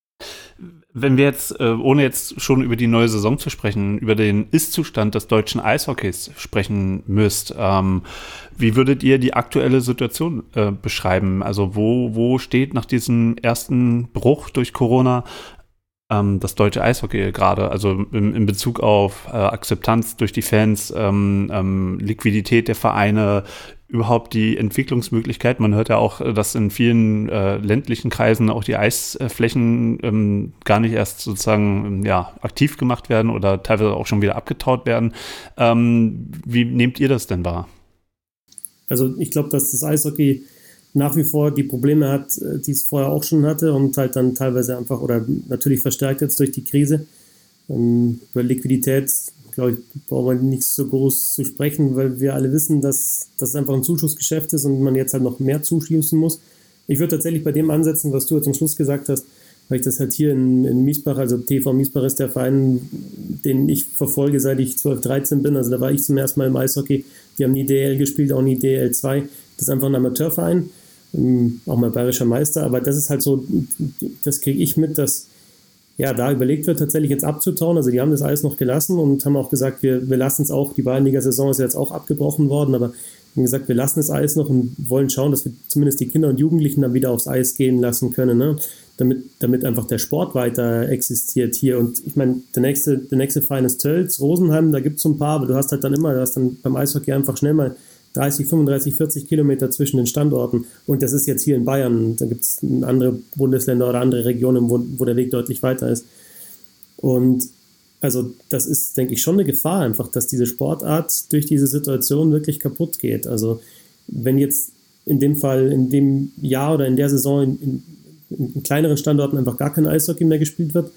Wenn wir jetzt, äh, ohne jetzt schon über die neue Saison zu sprechen, über den Ist-Zustand des deutschen Eishockeys sprechen müsst, ähm, wie würdet ihr die aktuelle Situation äh, beschreiben? Also wo, wo steht nach diesem ersten Bruch durch Corona ähm, das deutsche Eishockey gerade? Also in, in Bezug auf äh, Akzeptanz durch die Fans, ähm, ähm, Liquidität der Vereine, überhaupt die Entwicklungsmöglichkeit. Man hört ja auch, dass in vielen äh, ländlichen Kreisen auch die Eisflächen ähm, gar nicht erst sozusagen ja, aktiv gemacht werden oder teilweise auch schon wieder abgetaut werden. Ähm, wie nehmt ihr das denn wahr? Also ich glaube, dass das Eishockey nach wie vor die Probleme hat, die es vorher auch schon hatte und halt dann teilweise einfach oder natürlich verstärkt jetzt durch die Krise. Ähm, über Liquidität, glaube ich, brauchen wir nicht so groß zu sprechen, weil wir alle wissen, dass das einfach ein Zuschussgeschäft ist und man jetzt halt noch mehr zuschießen muss. Ich würde tatsächlich bei dem ansetzen, was du jetzt am Schluss gesagt hast, weil ich das halt hier in, in Miesbach, also T V Miesbach ist der Verein, den ich verfolge, seit ich zwölf, dreizehn bin. Also da war ich zum ersten Mal im Eishockey. Die haben nie D L gespielt, auch nie D L zwei. Das ist einfach ein Amateurverein, auch mal bayerischer Meister. Aber das ist halt so, das kriege ich mit, dass ja, da überlegt wird, tatsächlich jetzt abzutauen. Also die haben das alles noch gelassen und haben auch gesagt, wir, wir lassen es auch, die Bayernliga-Saison ist jetzt auch abgebrochen worden, aber haben gesagt, wir lassen das Eis noch und wollen schauen, dass wir zumindest die Kinder und Jugendlichen dann wieder aufs Eis gehen lassen können, ne? damit, damit einfach der Sport weiter existiert hier. Und ich meine, der nächste, der nächste Verein ist Tölz, Rosenheim, da gibt es so ein paar, aber du hast halt dann immer, du hast dann beim Eishockey einfach schnell mal dreißig, fünfunddreißig, vierzig Kilometer zwischen den Standorten. Und das ist jetzt hier in Bayern. Da gibt es andere Bundesländer oder andere Regionen, wo, wo der Weg deutlich weiter ist. Und also das ist, denke ich, schon eine Gefahr einfach, dass diese Sportart durch diese Situation wirklich kaputt geht. Also wenn jetzt in dem Fall, in dem Jahr oder in der Saison in, in, in kleineren Standorten einfach gar kein Eishockey mehr gespielt wird,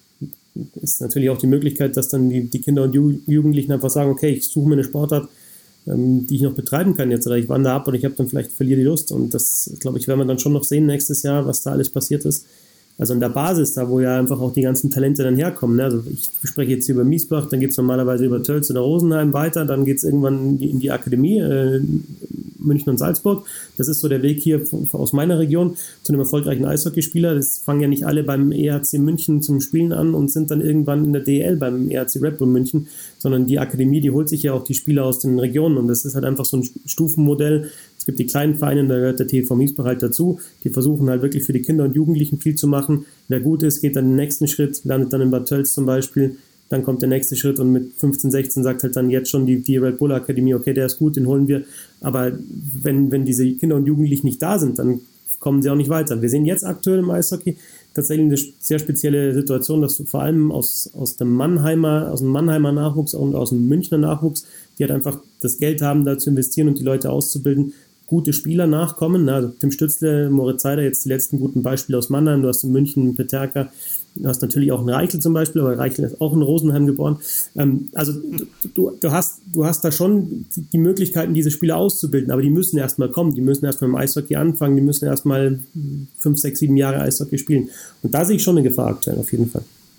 ist natürlich auch die Möglichkeit, dass dann die, die Kinder und Ju- Jugendlichen einfach sagen, okay, ich suche mir eine Sportart, die ich noch betreiben kann jetzt, oder ich wandere ab und ich habe dann vielleicht verliere die Lust und das, glaube ich, werden wir dann schon noch sehen nächstes Jahr, was da alles passiert ist. Also in der Basis, da wo ja einfach auch die ganzen Talente dann herkommen, ne? Also ich spreche jetzt hier über Miesbach, dann geht es normalerweise über Tölz oder Rosenheim weiter, dann geht es irgendwann in die, in die Akademie, äh, München und Salzburg. Das ist so der Weg hier aus meiner Region zu einem erfolgreichen Eishockeyspieler. Das fangen ja nicht alle beim E H C München zum Spielen an und sind dann irgendwann in der D E L beim E H C Red Bull München, sondern die Akademie, die holt sich ja auch die Spieler aus den Regionen und das ist halt einfach so ein Stufenmodell. Es gibt die kleinen Vereine, da gehört der T V Miesbach halt dazu, die versuchen halt wirklich für die Kinder und Jugendlichen viel zu machen. Wer gut ist, geht dann den nächsten Schritt, landet dann in Bad Tölz zum Beispiel, dann kommt der nächste Schritt und mit fünfzehn, sechzehn sagt halt dann jetzt schon die, die Red Bull Akademie, okay, der ist gut, den holen wir, aber wenn, wenn diese Kinder und Jugendlichen nicht da sind, dann kommen sie auch nicht weiter. Wir sehen jetzt aktuell im Eishockey tatsächlich eine sehr spezielle Situation, dass vor allem aus, aus dem Mannheimer, aus dem Mannheimer Nachwuchs und aus dem Münchner Nachwuchs, die halt einfach das Geld haben, da zu investieren und die Leute auszubilden, gute Spieler nachkommen. Also Tim Stützle, Moritz Seider, jetzt die letzten guten Beispiele aus Mannheim. Du hast in München Peterka, du hast natürlich auch einen Reichel zum Beispiel, aber Reichel ist auch in Rosenheim geboren. Ähm, also du, du, du, hast, du hast da schon die, die Möglichkeiten, diese Spieler auszubilden, aber die müssen erstmal kommen, die müssen erstmal im Eishockey anfangen, die müssen erstmal fünf, sechs, sieben Jahre Eishockey spielen. Und da sehe ich schon eine Gefahr aktuell, auf jeden Fall.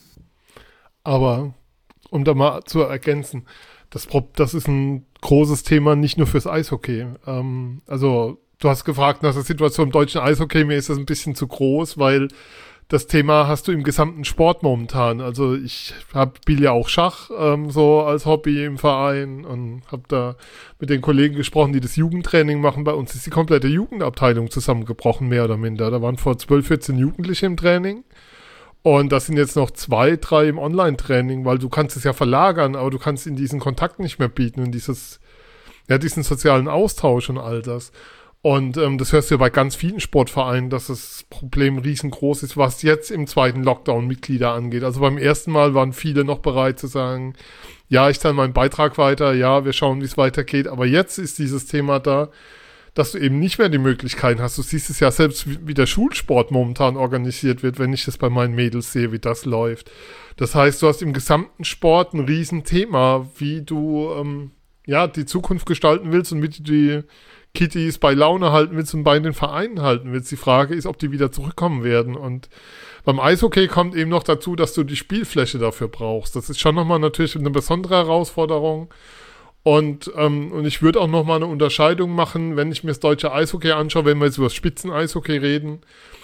Aber um da mal zu ergänzen, das, das ist ein großes Thema, nicht nur fürs Eishockey. Ähm, also du hast gefragt nach der Situation im deutschen Eishockey, mir ist das ein bisschen zu groß, weil das Thema hast du im gesamten Sport momentan. Also ich hab, spiele ja auch Schach ähm, so als Hobby im Verein und habe da mit den Kollegen gesprochen, die das Jugendtraining machen. Bei uns ist die komplette Jugendabteilung zusammengebrochen, mehr oder minder. Da waren vor zwölf, vierzehn Jugendliche im Training. Und das sind jetzt noch zwei, drei im Online-Training, weil du kannst es ja verlagern, aber du kannst ihnen diesen Kontakt nicht mehr bieten und dieses, ja, diesen sozialen Austausch und all das. Und ähm, das hörst du ja bei ganz vielen Sportvereinen, dass das Problem riesengroß ist, was jetzt im zweiten Lockdown Mitglieder angeht. Also beim ersten Mal waren viele noch bereit zu sagen, ja, ich zahle meinen Beitrag weiter, ja, wir schauen, wie es weitergeht. Aber jetzt ist dieses Thema da, dass du eben nicht mehr die Möglichkeiten hast. Du siehst es ja selbst, wie, wie der Schulsport momentan organisiert wird, wenn ich das bei meinen Mädels sehe, wie das läuft. Das heißt, du hast im gesamten Sport ein Riesenthema, wie du ähm, ja die Zukunft gestalten willst und wie du die Kittys bei Laune halten willst und bei den Vereinen halten willst. Die Frage ist, ob die wieder zurückkommen werden. Und beim Eishockey kommt eben noch dazu, dass du die Spielfläche dafür brauchst. Das ist schon nochmal natürlich eine besondere Herausforderung. Und, ähm, und ich würde auch nochmal eine Unterscheidung machen, wenn ich mir das deutsche Eishockey anschaue, wenn wir jetzt über das Spitzen-Eishockey reden.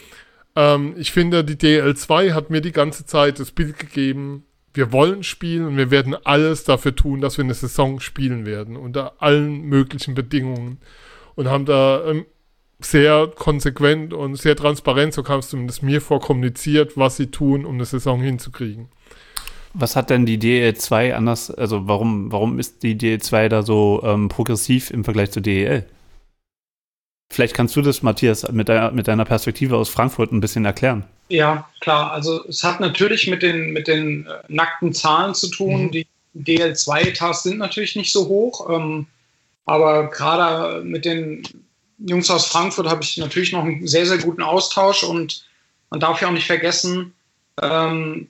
Ähm, ich finde, die D L zwei hat mir die ganze Zeit das Bild gegeben, wir wollen spielen und wir werden alles dafür tun, dass wir eine Saison spielen werden, unter allen möglichen Bedingungen. Und haben da ähm, sehr konsequent und sehr transparent, so kam es zumindest mir vor, kommuniziert, was sie tun, um eine Saison hinzukriegen. Was hat denn die D E L zwei anders, also warum, warum ist die D E L zwei da so ähm, progressiv im Vergleich zur D E L? Vielleicht kannst du das, Matthias, mit, der, mit deiner Perspektive aus Frankfurt ein bisschen erklären. Ja, klar. Also es hat natürlich mit den, mit den äh, nackten Zahlen zu tun. Mhm. Die D E L zwei Etats sind natürlich nicht so hoch, ähm, aber gerade mit den Jungs aus Frankfurt habe ich natürlich noch einen sehr, sehr guten Austausch und man darf ja auch nicht vergessen, ähm,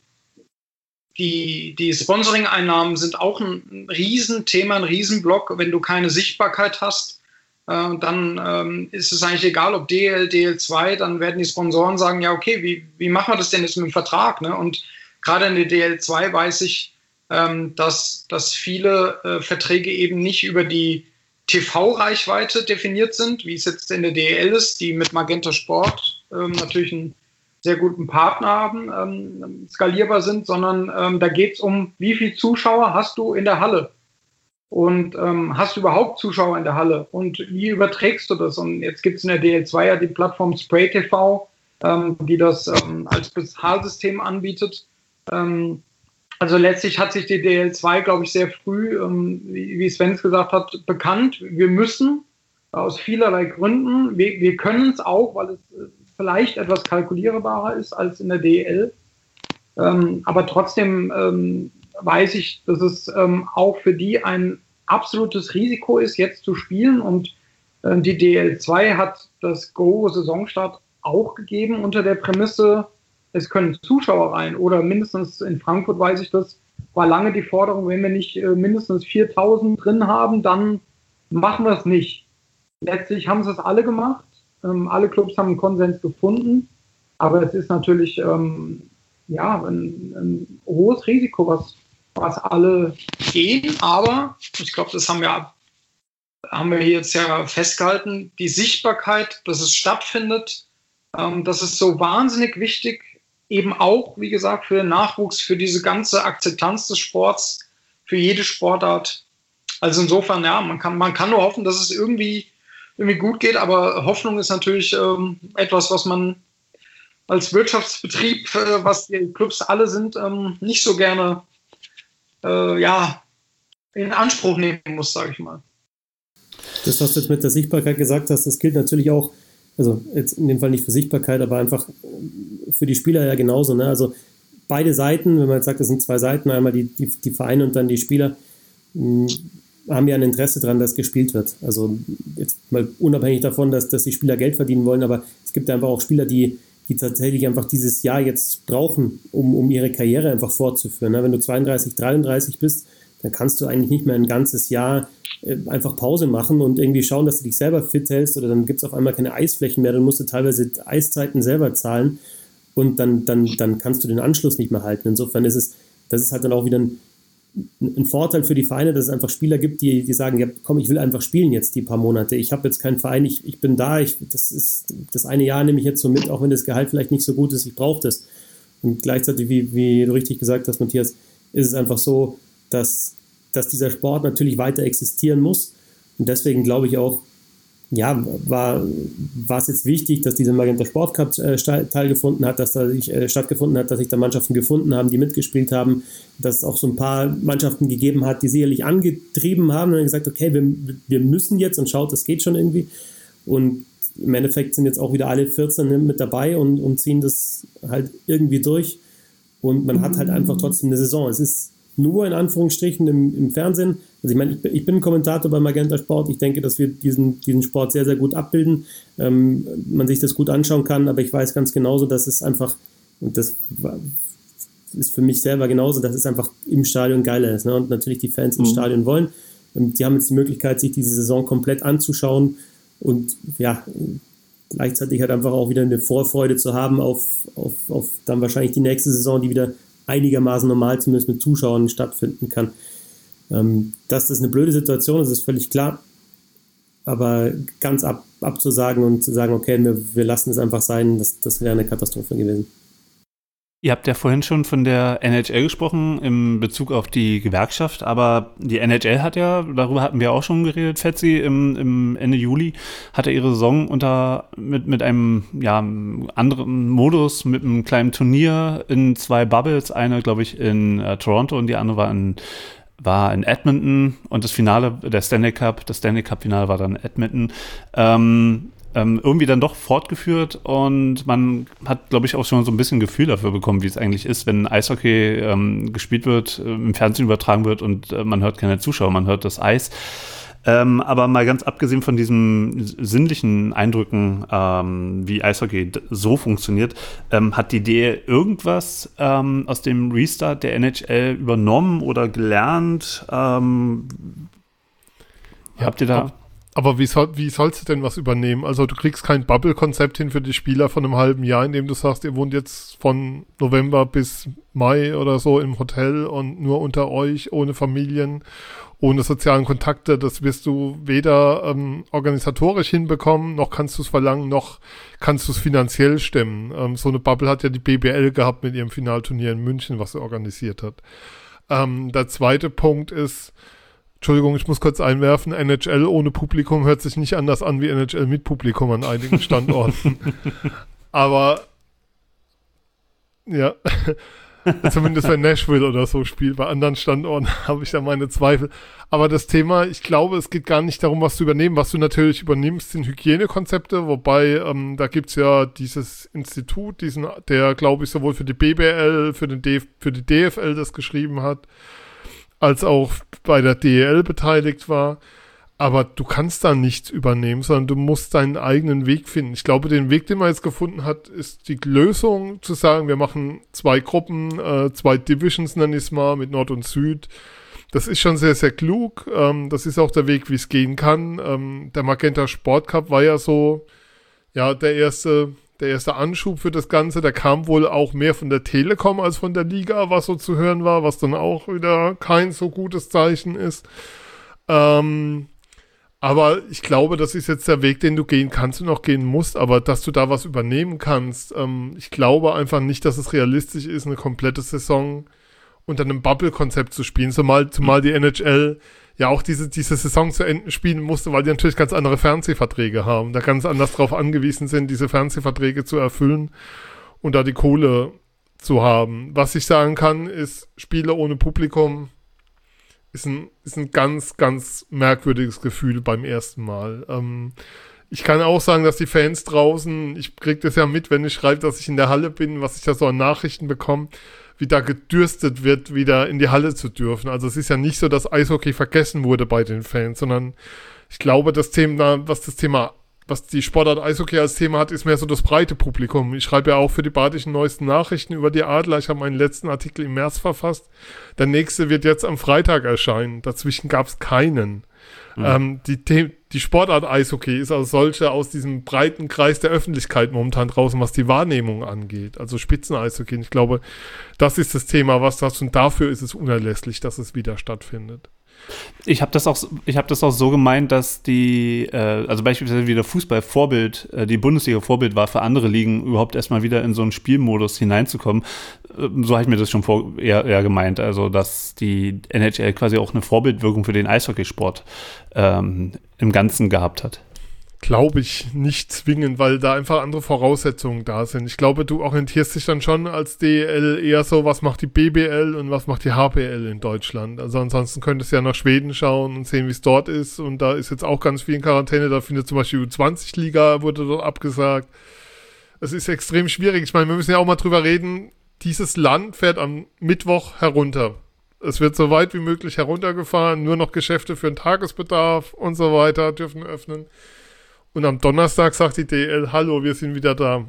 Die, die Sponsoring-Einnahmen sind auch ein Riesenthema, ein Riesenblock. Wenn du keine Sichtbarkeit hast, äh, dann ähm, ist es eigentlich egal, ob D L, D L zwei, dann werden die Sponsoren sagen, ja okay, wie, wie machen wir das denn jetzt mit dem Vertrag? Ne? Und gerade in der D L zwei weiß ich, ähm, dass, dass viele äh, Verträge eben nicht über die T V-Reichweite definiert sind, wie es jetzt in der D L ist, die mit Magenta Sport ähm, natürlich ein sehr guten Partner haben, ähm, skalierbar sind, sondern ähm, da geht es um, wie viele Zuschauer hast du in der Halle? Und ähm, hast du überhaupt Zuschauer in der Halle? Und wie überträgst du das? Und jetzt gibt es in der D L zwei ja die Plattform Spray T V, ähm, die das ähm, als Bezahlsystem anbietet. Ähm, also letztlich hat sich die D L zwei, glaube ich, sehr früh, ähm, wie, wie Sven gesagt hat, bekannt. Wir müssen aus vielerlei Gründen, wir, wir können es auch, weil es vielleicht etwas kalkulierbarer ist als in der D L. Ähm, aber trotzdem ähm, weiß ich, dass es ähm, auch für die ein absolutes Risiko ist, jetzt zu spielen. Und äh, die D L zwei hat das Go-Saisonstart auch gegeben unter der Prämisse, es können Zuschauer rein. Oder mindestens in Frankfurt weiß ich das, war lange die Forderung, wenn wir nicht äh, mindestens viertausend drin haben, dann machen wir es nicht. Letztlich haben sie es alle gemacht. Ähm, alle Clubs haben einen Konsens gefunden, aber es ist natürlich ähm, ja, ein, ein hohes Risiko, was, was alle gehen. Aber ich glaube, das haben wir haben wir hier jetzt ja festgehalten, die Sichtbarkeit, dass es stattfindet, ähm, das ist so wahnsinnig wichtig, eben auch, wie gesagt, für den Nachwuchs, für diese ganze Akzeptanz des Sports, für jede Sportart. Also insofern, ja, man kann, man kann nur hoffen, dass es irgendwie, irgendwie gut geht, aber Hoffnung ist natürlich ähm, etwas, was man als Wirtschaftsbetrieb, äh, was die Clubs alle sind, ähm, nicht so gerne äh, ja, in Anspruch nehmen muss, sage ich mal. Das, was du jetzt mit der Sichtbarkeit gesagt hast, das gilt natürlich auch, also jetzt in dem Fall nicht für Sichtbarkeit, aber einfach für die Spieler ja genauso. Ne? Also beide Seiten, wenn man jetzt sagt, das sind zwei Seiten, einmal die, die, die Vereine und dann die Spieler, mh, haben ja ein Interesse daran, dass gespielt wird. Also jetzt mal unabhängig davon, dass, dass die Spieler Geld verdienen wollen, aber es gibt einfach auch Spieler, die, die tatsächlich einfach dieses Jahr jetzt brauchen, um, um ihre Karriere einfach fortzuführen. Ne? Wenn du zweiunddreißig, dreiunddreißig bist, dann kannst du eigentlich nicht mehr ein ganzes Jahr äh, einfach Pause machen und irgendwie schauen, dass du dich selber fit hältst, oder dann gibt es auf einmal keine Eisflächen mehr, dann musst du teilweise Eiszeiten selber zahlen und dann, dann, dann kannst du den Anschluss nicht mehr halten. Insofern ist es, das ist halt dann auch wieder ein, ein Vorteil für die Vereine, dass es einfach Spieler gibt, die, die sagen, ja komm, ich will einfach spielen jetzt die paar Monate, ich habe jetzt keinen Verein, ich, ich bin da, ich, das ist das eine Jahr nehme ich jetzt so mit, auch wenn das Gehalt vielleicht nicht so gut ist, ich brauche das. Und gleichzeitig, wie, wie du richtig gesagt hast, Matthias, ist es einfach so, dass, dass dieser Sport natürlich weiter existieren muss, und deswegen glaube ich auch, ja, war, war es jetzt wichtig, dass dieser Magenta Sport Cup äh, teilgefunden hat, dass da sich, äh, stattgefunden hat, dass sich da Mannschaften gefunden haben, die mitgespielt haben, dass es auch so ein paar Mannschaften gegeben hat, die sicherlich angetrieben haben und dann gesagt, okay, wir, wir müssen jetzt, und schaut, das geht schon irgendwie, und im Endeffekt sind jetzt auch wieder alle vierzehn mit dabei und, und ziehen das halt irgendwie durch, und man hat halt einfach trotzdem eine Saison. Es ist nur in Anführungsstrichen im, im Fernsehen. Also ich meine, ich, ich bin Kommentator bei Magenta Sport. Ich denke, dass wir diesen, diesen Sport sehr, sehr gut abbilden. Ähm, man sich das gut anschauen kann, aber ich weiß ganz genauso, dass es einfach, und das war, ist für mich selber genauso, dass es einfach im Stadion geiler ist. Ne? Und natürlich die Fans im mhm. Stadion wollen. Und die haben jetzt die Möglichkeit, sich diese Saison komplett anzuschauen und ja, gleichzeitig halt einfach auch wieder eine Vorfreude zu haben auf, auf, auf dann wahrscheinlich die nächste Saison, die wieder einigermaßen normal zumindest mit Zuschauern stattfinden kann. Ähm, dass das eine blöde Situation ist, ist völlig klar. Aber ganz ab, abzusagen und zu sagen, okay, wir, wir lassen es einfach sein, das, das wäre eine Katastrophe gewesen. Ihr habt ja vorhin schon von der N H L gesprochen in Bezug auf die Gewerkschaft, aber die N H L hat ja, darüber hatten wir auch schon geredet, Fetzi, im, im Ende Juli hat er ihre Saison unter mit, mit einem ja, anderen Modus, mit einem kleinen Turnier in zwei Bubbles, eine glaube ich in äh, Toronto und die andere war in, war in Edmonton, und das Finale, der Stanley Cup, das Stanley Cup Finale war dann in Edmonton, ähm, Ähm, irgendwie dann doch fortgeführt, und man hat, glaube ich, auch schon so ein bisschen Gefühl dafür bekommen, wie es eigentlich ist, wenn Eishockey ähm, gespielt wird, äh, im Fernsehen übertragen wird und äh, man hört keine Zuschauer, man hört das Eis. Ähm, aber mal ganz abgesehen von diesen sinnlichen Eindrücken, ähm, wie Eishockey d- so funktioniert, ähm, hat die D E irgendwas ähm, aus dem Restart der N H L übernommen oder gelernt? Ähm, ja, habt ihr da... Ab- Aber wie, soll, wie sollst du denn was übernehmen? Also du kriegst kein Bubble-Konzept hin für die Spieler von einem halben Jahr, indem du sagst, ihr wohnt jetzt von November bis Mai oder so im Hotel und nur unter euch, ohne Familien, ohne sozialen Kontakte. Das wirst du weder ähm, organisatorisch hinbekommen, noch kannst du es verlangen, noch kannst du es finanziell stemmen. Ähm, so eine Bubble hat ja die B B L gehabt mit ihrem Finalturnier in München, was sie organisiert hat. Ähm, der zweite Punkt ist, Entschuldigung, ich muss kurz einwerfen, N H L ohne Publikum hört sich nicht anders an wie N H L mit Publikum an einigen Standorten. Aber, ja, zumindest wenn Nashville oder so spielt, bei anderen Standorten habe ich da meine Zweifel. Aber das Thema, ich glaube, es geht gar nicht darum, was zu übernehmen. Was du natürlich übernimmst, sind Hygienekonzepte, wobei ähm, da gibt's ja dieses Institut, diesen, der, glaube ich, sowohl für die B B L, für, den D F, für die D F L das geschrieben hat, als auch bei der D E L beteiligt war. Aber du kannst da nichts übernehmen, sondern du musst deinen eigenen Weg finden. Ich glaube, den Weg, den man jetzt gefunden hat, ist die Lösung zu sagen, wir machen zwei Gruppen, äh, zwei Divisions, nenne ich es mal, mit Nord und Süd. Das ist schon sehr, sehr klug. Ähm, das ist auch der Weg, wie es gehen kann. Ähm, der Magenta Sport Cup war ja so, ja, der erste... Der erste Anschub für das Ganze, der kam wohl auch mehr von der Telekom als von der Liga, was so zu hören war, was dann auch wieder kein so gutes Zeichen ist. Ähm, Aber ich glaube, das ist jetzt der Weg, den du gehen kannst und auch gehen musst, aber dass du da was übernehmen kannst, ähm, ich glaube einfach nicht, dass es realistisch ist, eine komplette Saison unter einem Bubble-Konzept zu spielen, zumal, zumal die N H L ja auch diese, diese Saison zu Ende spielen musste, weil die natürlich ganz andere Fernsehverträge haben, da ganz anders drauf angewiesen sind, diese Fernsehverträge zu erfüllen und da die Kohle zu haben. Was ich sagen kann, ist, Spiele ohne Publikum ist ein, ist ein ganz, ganz merkwürdiges Gefühl beim ersten Mal. Ähm, ich kann auch sagen, dass die Fans draußen, ich kriege das ja mit, wenn ich schreibe, dass ich in der Halle bin, was ich da so an Nachrichten bekomme, wie da gedürstet wird, wieder in die Halle zu dürfen. Also es ist ja nicht so, dass Eishockey vergessen wurde bei den Fans, sondern ich glaube, das Thema, was das Thema, was die Sportart Eishockey als Thema hat, ist mehr so das breite Publikum. Ich schreibe ja auch für die Badischen Neuesten Nachrichten über die Adler. Ich habe meinen letzten Artikel im März verfasst. Der nächste wird jetzt am Freitag erscheinen. Dazwischen gab es keinen. Mhm. Ähm, die, The- die Sportart Eishockey ist als solche aus diesem breiten Kreis der Öffentlichkeit momentan draußen, was die Wahrnehmung angeht. Also Spitzen-Eishockey. Ich glaube, das ist das Thema, was das, und dafür ist es unerlässlich, dass es wieder stattfindet. Ich habe das auch, ich habe das auch so gemeint, dass die, äh, also beispielsweise wieder Fußball Vorbild, äh, die Bundesliga Vorbild war für andere Ligen, überhaupt erstmal wieder in so einen Spielmodus hineinzukommen. Äh, so habe ich mir das schon vor, eher, eher gemeint, also dass die N H L quasi auch eine Vorbildwirkung für den Eishockeysport ähm, im Ganzen gehabt hat. Glaube ich nicht zwingend, weil da einfach andere Voraussetzungen da sind. Ich glaube, du orientierst dich dann schon als D E L eher so, was macht die B B L und was macht die H B L in Deutschland. Also ansonsten könntest du ja nach Schweden schauen und sehen, wie es dort ist. Und da ist jetzt auch ganz viel in Quarantäne. Da findet zum Beispiel die U zwanzig Liga, wurde dort abgesagt. Es ist extrem schwierig. Ich meine, wir müssen ja auch mal drüber reden. Dieses Land fährt am Mittwoch herunter. Es wird so weit wie möglich heruntergefahren. Nur noch Geschäfte für den Tagesbedarf und so weiter dürfen öffnen. Und am Donnerstag sagt die D L, hallo, wir sind wieder da.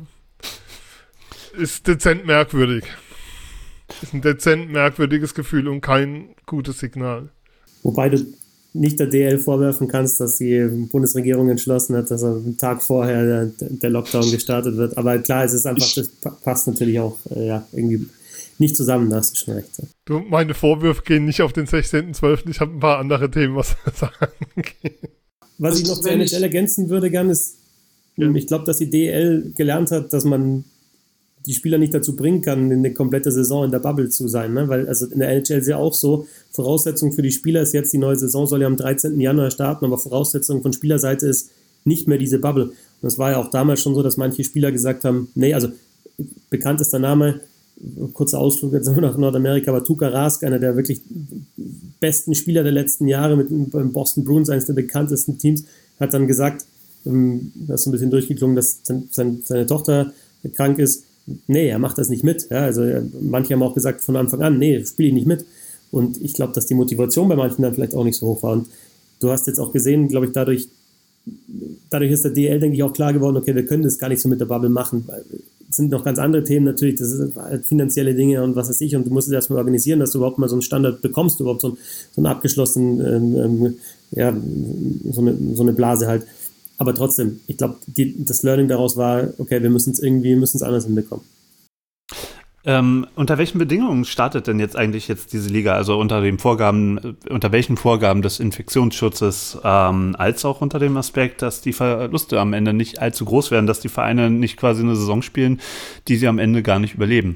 Ist dezent merkwürdig. Ist ein dezent merkwürdiges Gefühl und kein gutes Signal. Wobei du nicht der D L vorwerfen kannst, dass die Bundesregierung entschlossen hat, dass am Tag vorher der, der Lockdown gestartet wird. Aber klar, es ist einfach, das passt natürlich auch äh, ja, irgendwie nicht zusammen, da hast du schon recht. Ja. Du, meine Vorwürfe gehen nicht auf den sechzehnten zwölften Ich habe ein paar andere Themen, was das angeht. Was ich noch zur N H L ergänzen würde, gern ist, ja. ich glaube, dass die D L gelernt hat, dass man die Spieler nicht dazu bringen kann, eine komplette Saison in der Bubble zu sein. Ne? Weil also in der N H L ist ja auch so, Voraussetzung für die Spieler ist jetzt, die neue Saison soll ja am dreizehnten Januar starten, aber Voraussetzung von Spielerseite ist nicht mehr diese Bubble. Und es war ja auch damals schon so, dass manche Spieler gesagt haben, nee, also bekanntester Name, kurzer Ausflug jetzt nach Nordamerika, aber Tuukka Rask, einer der wirklich besten Spieler der letzten Jahre mit den Boston Bruins, eines der bekanntesten Teams, hat dann gesagt, das ist ein bisschen durchgeklungen, dass sein, seine Tochter krank ist. Nee, er macht das nicht mit. Ja, also manche haben auch gesagt von Anfang an, nee, spiele ich nicht mit. Und ich glaube, dass die Motivation bei manchen dann vielleicht auch nicht so hoch war. Und du hast jetzt auch gesehen, glaube ich, dadurch, dadurch ist der D L, denke ich, auch klar geworden, okay, wir können das gar nicht so mit der Bubble machen. Es sind noch ganz andere Themen natürlich, das sind halt finanzielle Dinge und was weiß ich, und du musst es erstmal organisieren, dass du überhaupt mal so einen Standard bekommst, überhaupt so einen, so einen abgeschlossenen, ähm, ja, so eine, so eine Blase halt. Aber trotzdem, ich glaube, das Learning daraus war, okay, wir müssen es irgendwie, wir müssen es anders hinbekommen. Ähm, unter welchen Bedingungen startet denn jetzt eigentlich jetzt diese Liga? Also unter den Vorgaben, unter welchen Vorgaben des Infektionsschutzes, ähm, als auch unter dem Aspekt, dass die Verluste am Ende nicht allzu groß werden, dass die Vereine nicht quasi eine Saison spielen, die sie am Ende gar nicht überleben?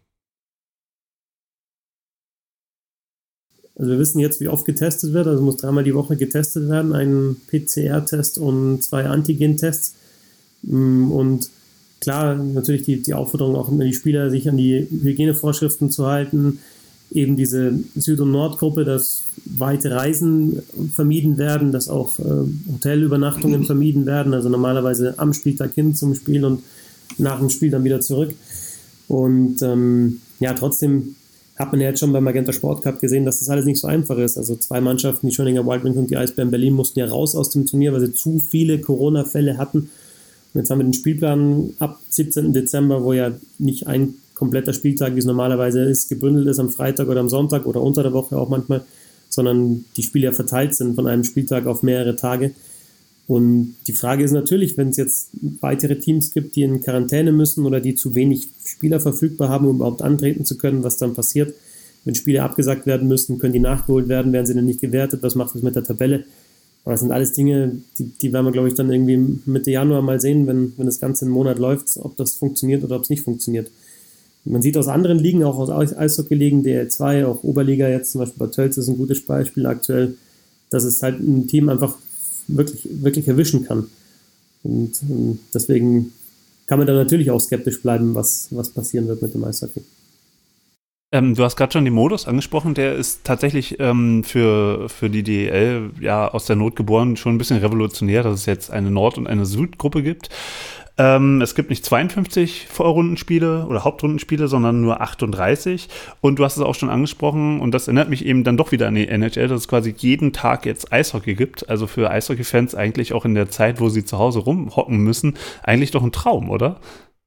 Also wir wissen jetzt, wie oft getestet wird. Also muss dreimal die Woche getestet werden, ein P C R-Test und zwei Antigen-Tests. Und klar, natürlich die, die Aufforderung auch an die Spieler, sich an die Hygienevorschriften zu halten. Eben diese Süd- und Nordgruppe, dass weite Reisen vermieden werden, dass auch äh, Hotelübernachtungen vermieden werden. Also normalerweise am Spieltag hin zum Spiel und nach dem Spiel dann wieder zurück. Und ähm, ja, trotzdem hat man ja jetzt schon beim Magenta Sport Cup gesehen, dass das alles nicht so einfach ist. Also zwei Mannschaften, die Schwenninger Wild Wings und die Eisbären Berlin, mussten ja raus aus dem Turnier, weil sie zu viele Corona-Fälle hatten. Und jetzt haben wir den Spielplan ab siebzehnten Dezember, wo ja nicht ein kompletter Spieltag, wie es normalerweise ist, gebündelt ist am Freitag oder am Sonntag oder unter der Woche auch manchmal, sondern die Spiele ja verteilt sind von einem Spieltag auf mehrere Tage. Und die Frage ist natürlich, wenn es jetzt weitere Teams gibt, die in Quarantäne müssen oder die zu wenig Spieler verfügbar haben, um überhaupt antreten zu können, was dann passiert. Wenn Spiele abgesagt werden müssen, können die nachgeholt werden, werden sie dann nicht gewertet, was macht das mit der Tabelle? Aber das sind alles Dinge, die, die werden wir, glaube ich, dann irgendwie Mitte Januar mal sehen, wenn, wenn das Ganze einen Monat läuft, ob das funktioniert oder ob es nicht funktioniert. Man sieht aus anderen Ligen, auch aus Eishockey-Ligen, D L zwei, auch Oberliga jetzt, zum Beispiel bei Tölz ist ein gutes Beispiel aktuell, dass es halt ein Team einfach wirklich, wirklich erwischen kann. Und, und deswegen kann man da natürlich auch skeptisch bleiben, was, was passieren wird mit dem Eishockey. Ähm, du hast gerade schon den Modus angesprochen, der ist tatsächlich ähm, für, für die D E L ja aus der Not geboren schon ein bisschen revolutionär, dass es jetzt eine Nord- und eine Südgruppe gibt. Ähm, es gibt nicht zweiundfünfzig Vorrundenspiele oder Hauptrundenspiele, sondern nur achtunddreißig. Und du hast es auch schon angesprochen, und das erinnert mich eben dann doch wieder an die N H L, dass es quasi jeden Tag jetzt Eishockey gibt. Also für Eishockey-Fans eigentlich auch in der Zeit, wo sie zu Hause rumhocken müssen, eigentlich doch ein Traum, oder?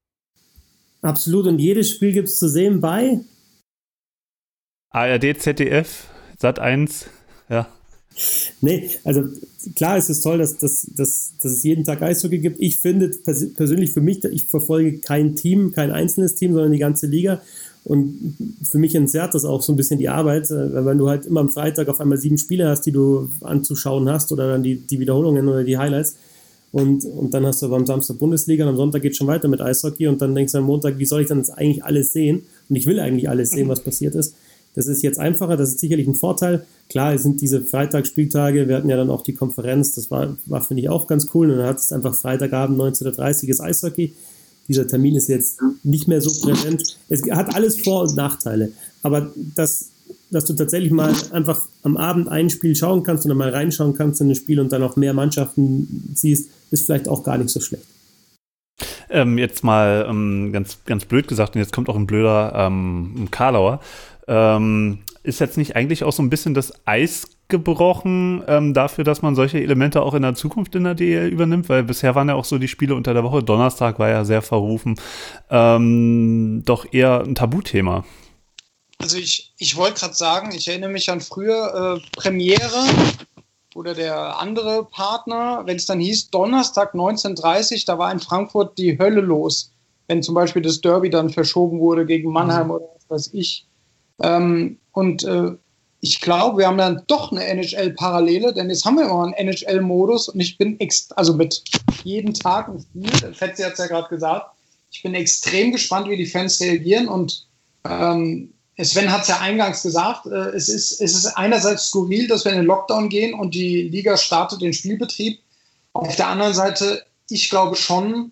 Absolut, und jedes Spiel gibt es zu sehen bei A R D, Z D F, Sat eins, ja. Nee, also klar ist es toll, dass, dass, dass, dass es jeden Tag Eishockey gibt. Ich finde pers- persönlich für mich, ich verfolge kein Team, kein einzelnes Team, sondern die ganze Liga. Und für mich entzerrt das auch so ein bisschen die Arbeit, weil wenn du halt immer am Freitag auf einmal sieben Spiele hast, die du anzuschauen hast oder dann die, die Wiederholungen oder die Highlights. Und, und dann hast du aber am Samstag Bundesliga und am Sonntag geht es schon weiter mit Eishockey und dann denkst du am Montag, wie soll ich dann jetzt eigentlich alles sehen? Und ich will eigentlich alles sehen, was passiert ist. Das ist jetzt einfacher, das ist sicherlich ein Vorteil. Klar, es sind diese Freitagsspieltage, wir hatten ja dann auch die Konferenz, das war, war finde ich, auch ganz cool. Und dann hat es einfach Freitagabend neunzehn Uhr dreißig ist Eishockey. Dieser Termin ist jetzt nicht mehr so präsent. Es hat alles Vor- und Nachteile. Aber das, dass du tatsächlich mal einfach am Abend ein Spiel schauen kannst oder mal reinschauen kannst in ein Spiel und dann auch mehr Mannschaften siehst, ist vielleicht auch gar nicht so schlecht. Ähm, jetzt mal ähm, ganz, ganz blöd gesagt, und jetzt kommt auch ein blöder ähm, Karlauer. Ähm, ist jetzt nicht eigentlich auch so ein bisschen das Eis gebrochen ähm, dafür, dass man solche Elemente auch in der Zukunft in der D E L übernimmt? Weil bisher waren ja auch so die Spiele unter der Woche, Donnerstag war ja sehr verrufen, ähm, doch eher ein Tabuthema. Also ich, ich wollte gerade sagen, ich erinnere mich an früher äh, Premiere oder der andere Partner, wenn es dann hieß, Donnerstag neunzehn Uhr dreißig, da war in Frankfurt die Hölle los, wenn zum Beispiel das Derby dann verschoben wurde gegen Mannheim mhm. oder was weiß ich. Ähm, und äh, ich glaube, wir haben dann doch eine N H L-Parallele, denn jetzt haben wir immer einen N H L-Modus und ich bin, ex- also mit jedem Tag ein Spiel, Fetzi hat es ja gerade gesagt, ich bin extrem gespannt, wie die Fans reagieren und ähm, Sven hat es ja eingangs gesagt, äh, es, ist, es ist einerseits skurril, dass wir in den Lockdown gehen und die Liga startet den Spielbetrieb. Auf der anderen Seite, ich glaube schon,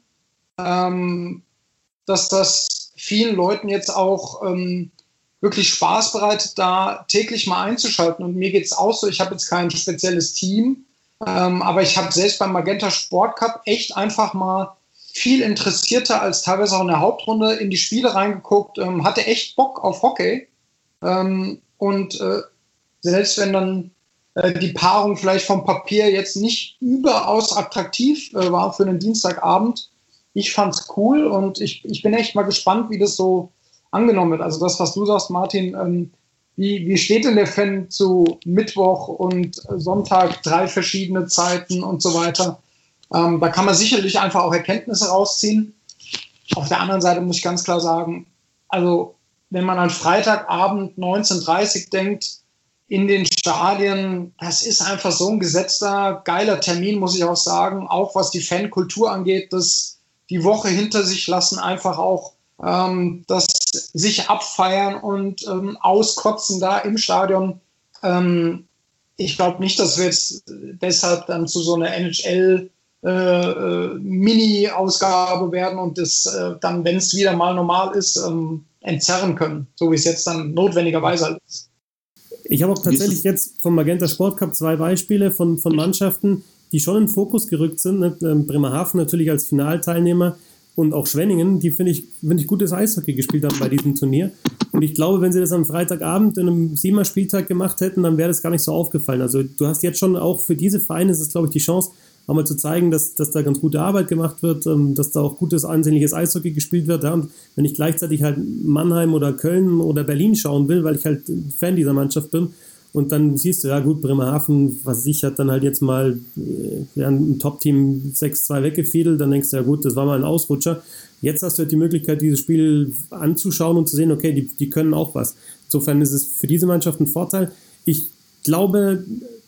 ähm, dass das vielen Leuten jetzt auch ähm, wirklich Spaß bereitet, da täglich mal einzuschalten. Und mir geht es auch so, ich habe jetzt kein spezielles Team, ähm, aber ich habe selbst beim Magenta Sport Cup echt einfach mal viel interessierter als teilweise auch in der Hauptrunde in die Spiele reingeguckt, ähm, hatte echt Bock auf Hockey. Ähm, und äh, selbst wenn dann äh, die Paarung vielleicht vom Papier jetzt nicht überaus attraktiv äh, war für einen Dienstagabend, ich fand's cool und ich, ich bin echt mal gespannt, wie das so angenommen wird. Also das, was du sagst, Martin, ähm, wie, wie steht denn der Fan zu Mittwoch und Sonntag, drei verschiedene Zeiten und so weiter? Ähm, da kann man sicherlich einfach auch Erkenntnisse rausziehen. Auf der anderen Seite muss ich ganz klar sagen, also wenn man an Freitagabend neunzehn Uhr dreißig denkt, in den Stadien, das ist einfach so ein gesetzter, geiler Termin, muss ich auch sagen, auch was die Fankultur angeht, das die Woche hinter sich lassen, einfach auch ähm, das sich abfeiern und ähm, auskotzen da im Stadion. Ähm, ich glaube nicht, dass wir jetzt deshalb dann zu so einer N H L äh, äh, Mini-Ausgabe werden und das äh, dann, wenn es wieder mal normal ist, ähm, entzerren können, so wie es jetzt dann notwendigerweise ist. Ich habe auch tatsächlich jetzt vom Magenta Sport Cup zwei Beispiele von, von Mannschaften, die schon in den Fokus gerückt sind. Ne? Bremerhaven natürlich als Finalteilnehmer und auch Schwenningen, die finde ich, find ich gutes Eishockey gespielt haben bei diesem Turnier. Und ich glaube, wenn sie das am Freitagabend in einem Siebener-Spieltag gemacht hätten, dann wäre das gar nicht so aufgefallen. Also du hast jetzt schon auch für diese Vereine, ist es glaube ich die Chance, auch mal zu zeigen, dass, dass da ganz gute Arbeit gemacht wird, dass da auch gutes, ansehnliches Eishockey gespielt wird. Ja. Und wenn ich gleichzeitig halt Mannheim oder Köln oder Berlin schauen will, weil ich halt Fan dieser Mannschaft bin, und dann siehst du, ja gut, Bremerhaven, was ich, hat dann halt jetzt mal ja, ein Top-Team sechs zwei weggefädelt, dann denkst du, ja gut, das war mal ein Ausrutscher. Jetzt hast du halt die Möglichkeit, dieses Spiel anzuschauen und zu sehen, okay, die, die können auch was. Insofern ist es für diese Mannschaft ein Vorteil. Ich glaube,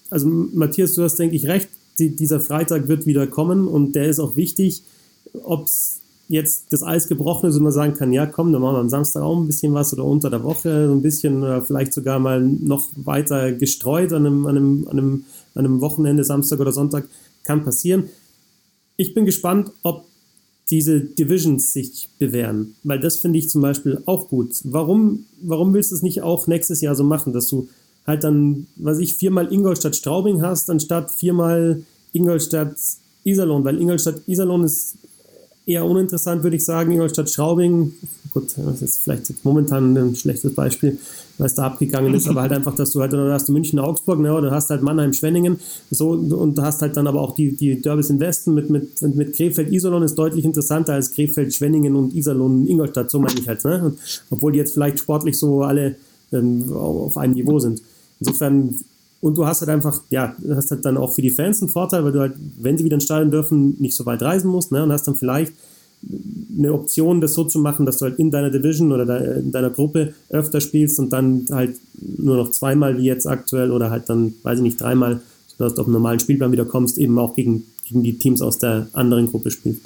also Matthias, du hast, denke ich, recht, die, dieser Freitag wird wieder kommen und der ist auch wichtig, ob es jetzt das Eis gebrochen ist und man sagen kann, ja komm, dann machen wir am Samstag auch ein bisschen was oder unter der Woche so ein bisschen oder vielleicht sogar mal noch weiter gestreut an einem, an einem, an einem, an einem Wochenende, Samstag oder Sonntag, kann passieren. Ich bin gespannt, ob diese Divisions sich bewähren, weil das finde ich zum Beispiel auch gut. Warum, warum willst du es nicht auch nächstes Jahr so machen, dass du halt dann, weiß ich, viermal Ingolstadt-Straubing hast, anstatt viermal Ingolstadt-Iserlohn, weil Ingolstadt-Iserlohn ist eher uninteressant, würde ich sagen. Ingolstadt-Straubing, gut, das ist jetzt vielleicht momentan ein schlechtes Beispiel, weil es da abgegangen ist, aber halt einfach, dass du halt, oder hast du München-Augsburg, ne, oder hast halt Mannheim-Schwenningen, so, und du hast halt dann aber auch die, die Derbys im Westen mit, mit, mit Krefeld-Iserlohn ist deutlich interessanter als Krefeld-Schwenningen und Iserlohn-Ingolstadt, so meine ich halt, ne, und, obwohl die jetzt vielleicht sportlich so alle ähm, auf einem Niveau sind. Insofern, und du hast halt einfach, ja, du hast halt dann auch für die Fans einen Vorteil, weil du halt, wenn sie wieder ins Stadion dürfen, nicht so weit reisen musst, ne, und hast dann vielleicht eine Option, das so zu machen, dass du halt in deiner Division oder in deiner Gruppe öfter spielst und dann halt nur noch zweimal wie jetzt aktuell oder halt dann, weiß ich nicht, dreimal, sodass du auf einen normalen Spielplan wieder kommst, eben auch gegen, gegen die Teams aus der anderen Gruppe spielst.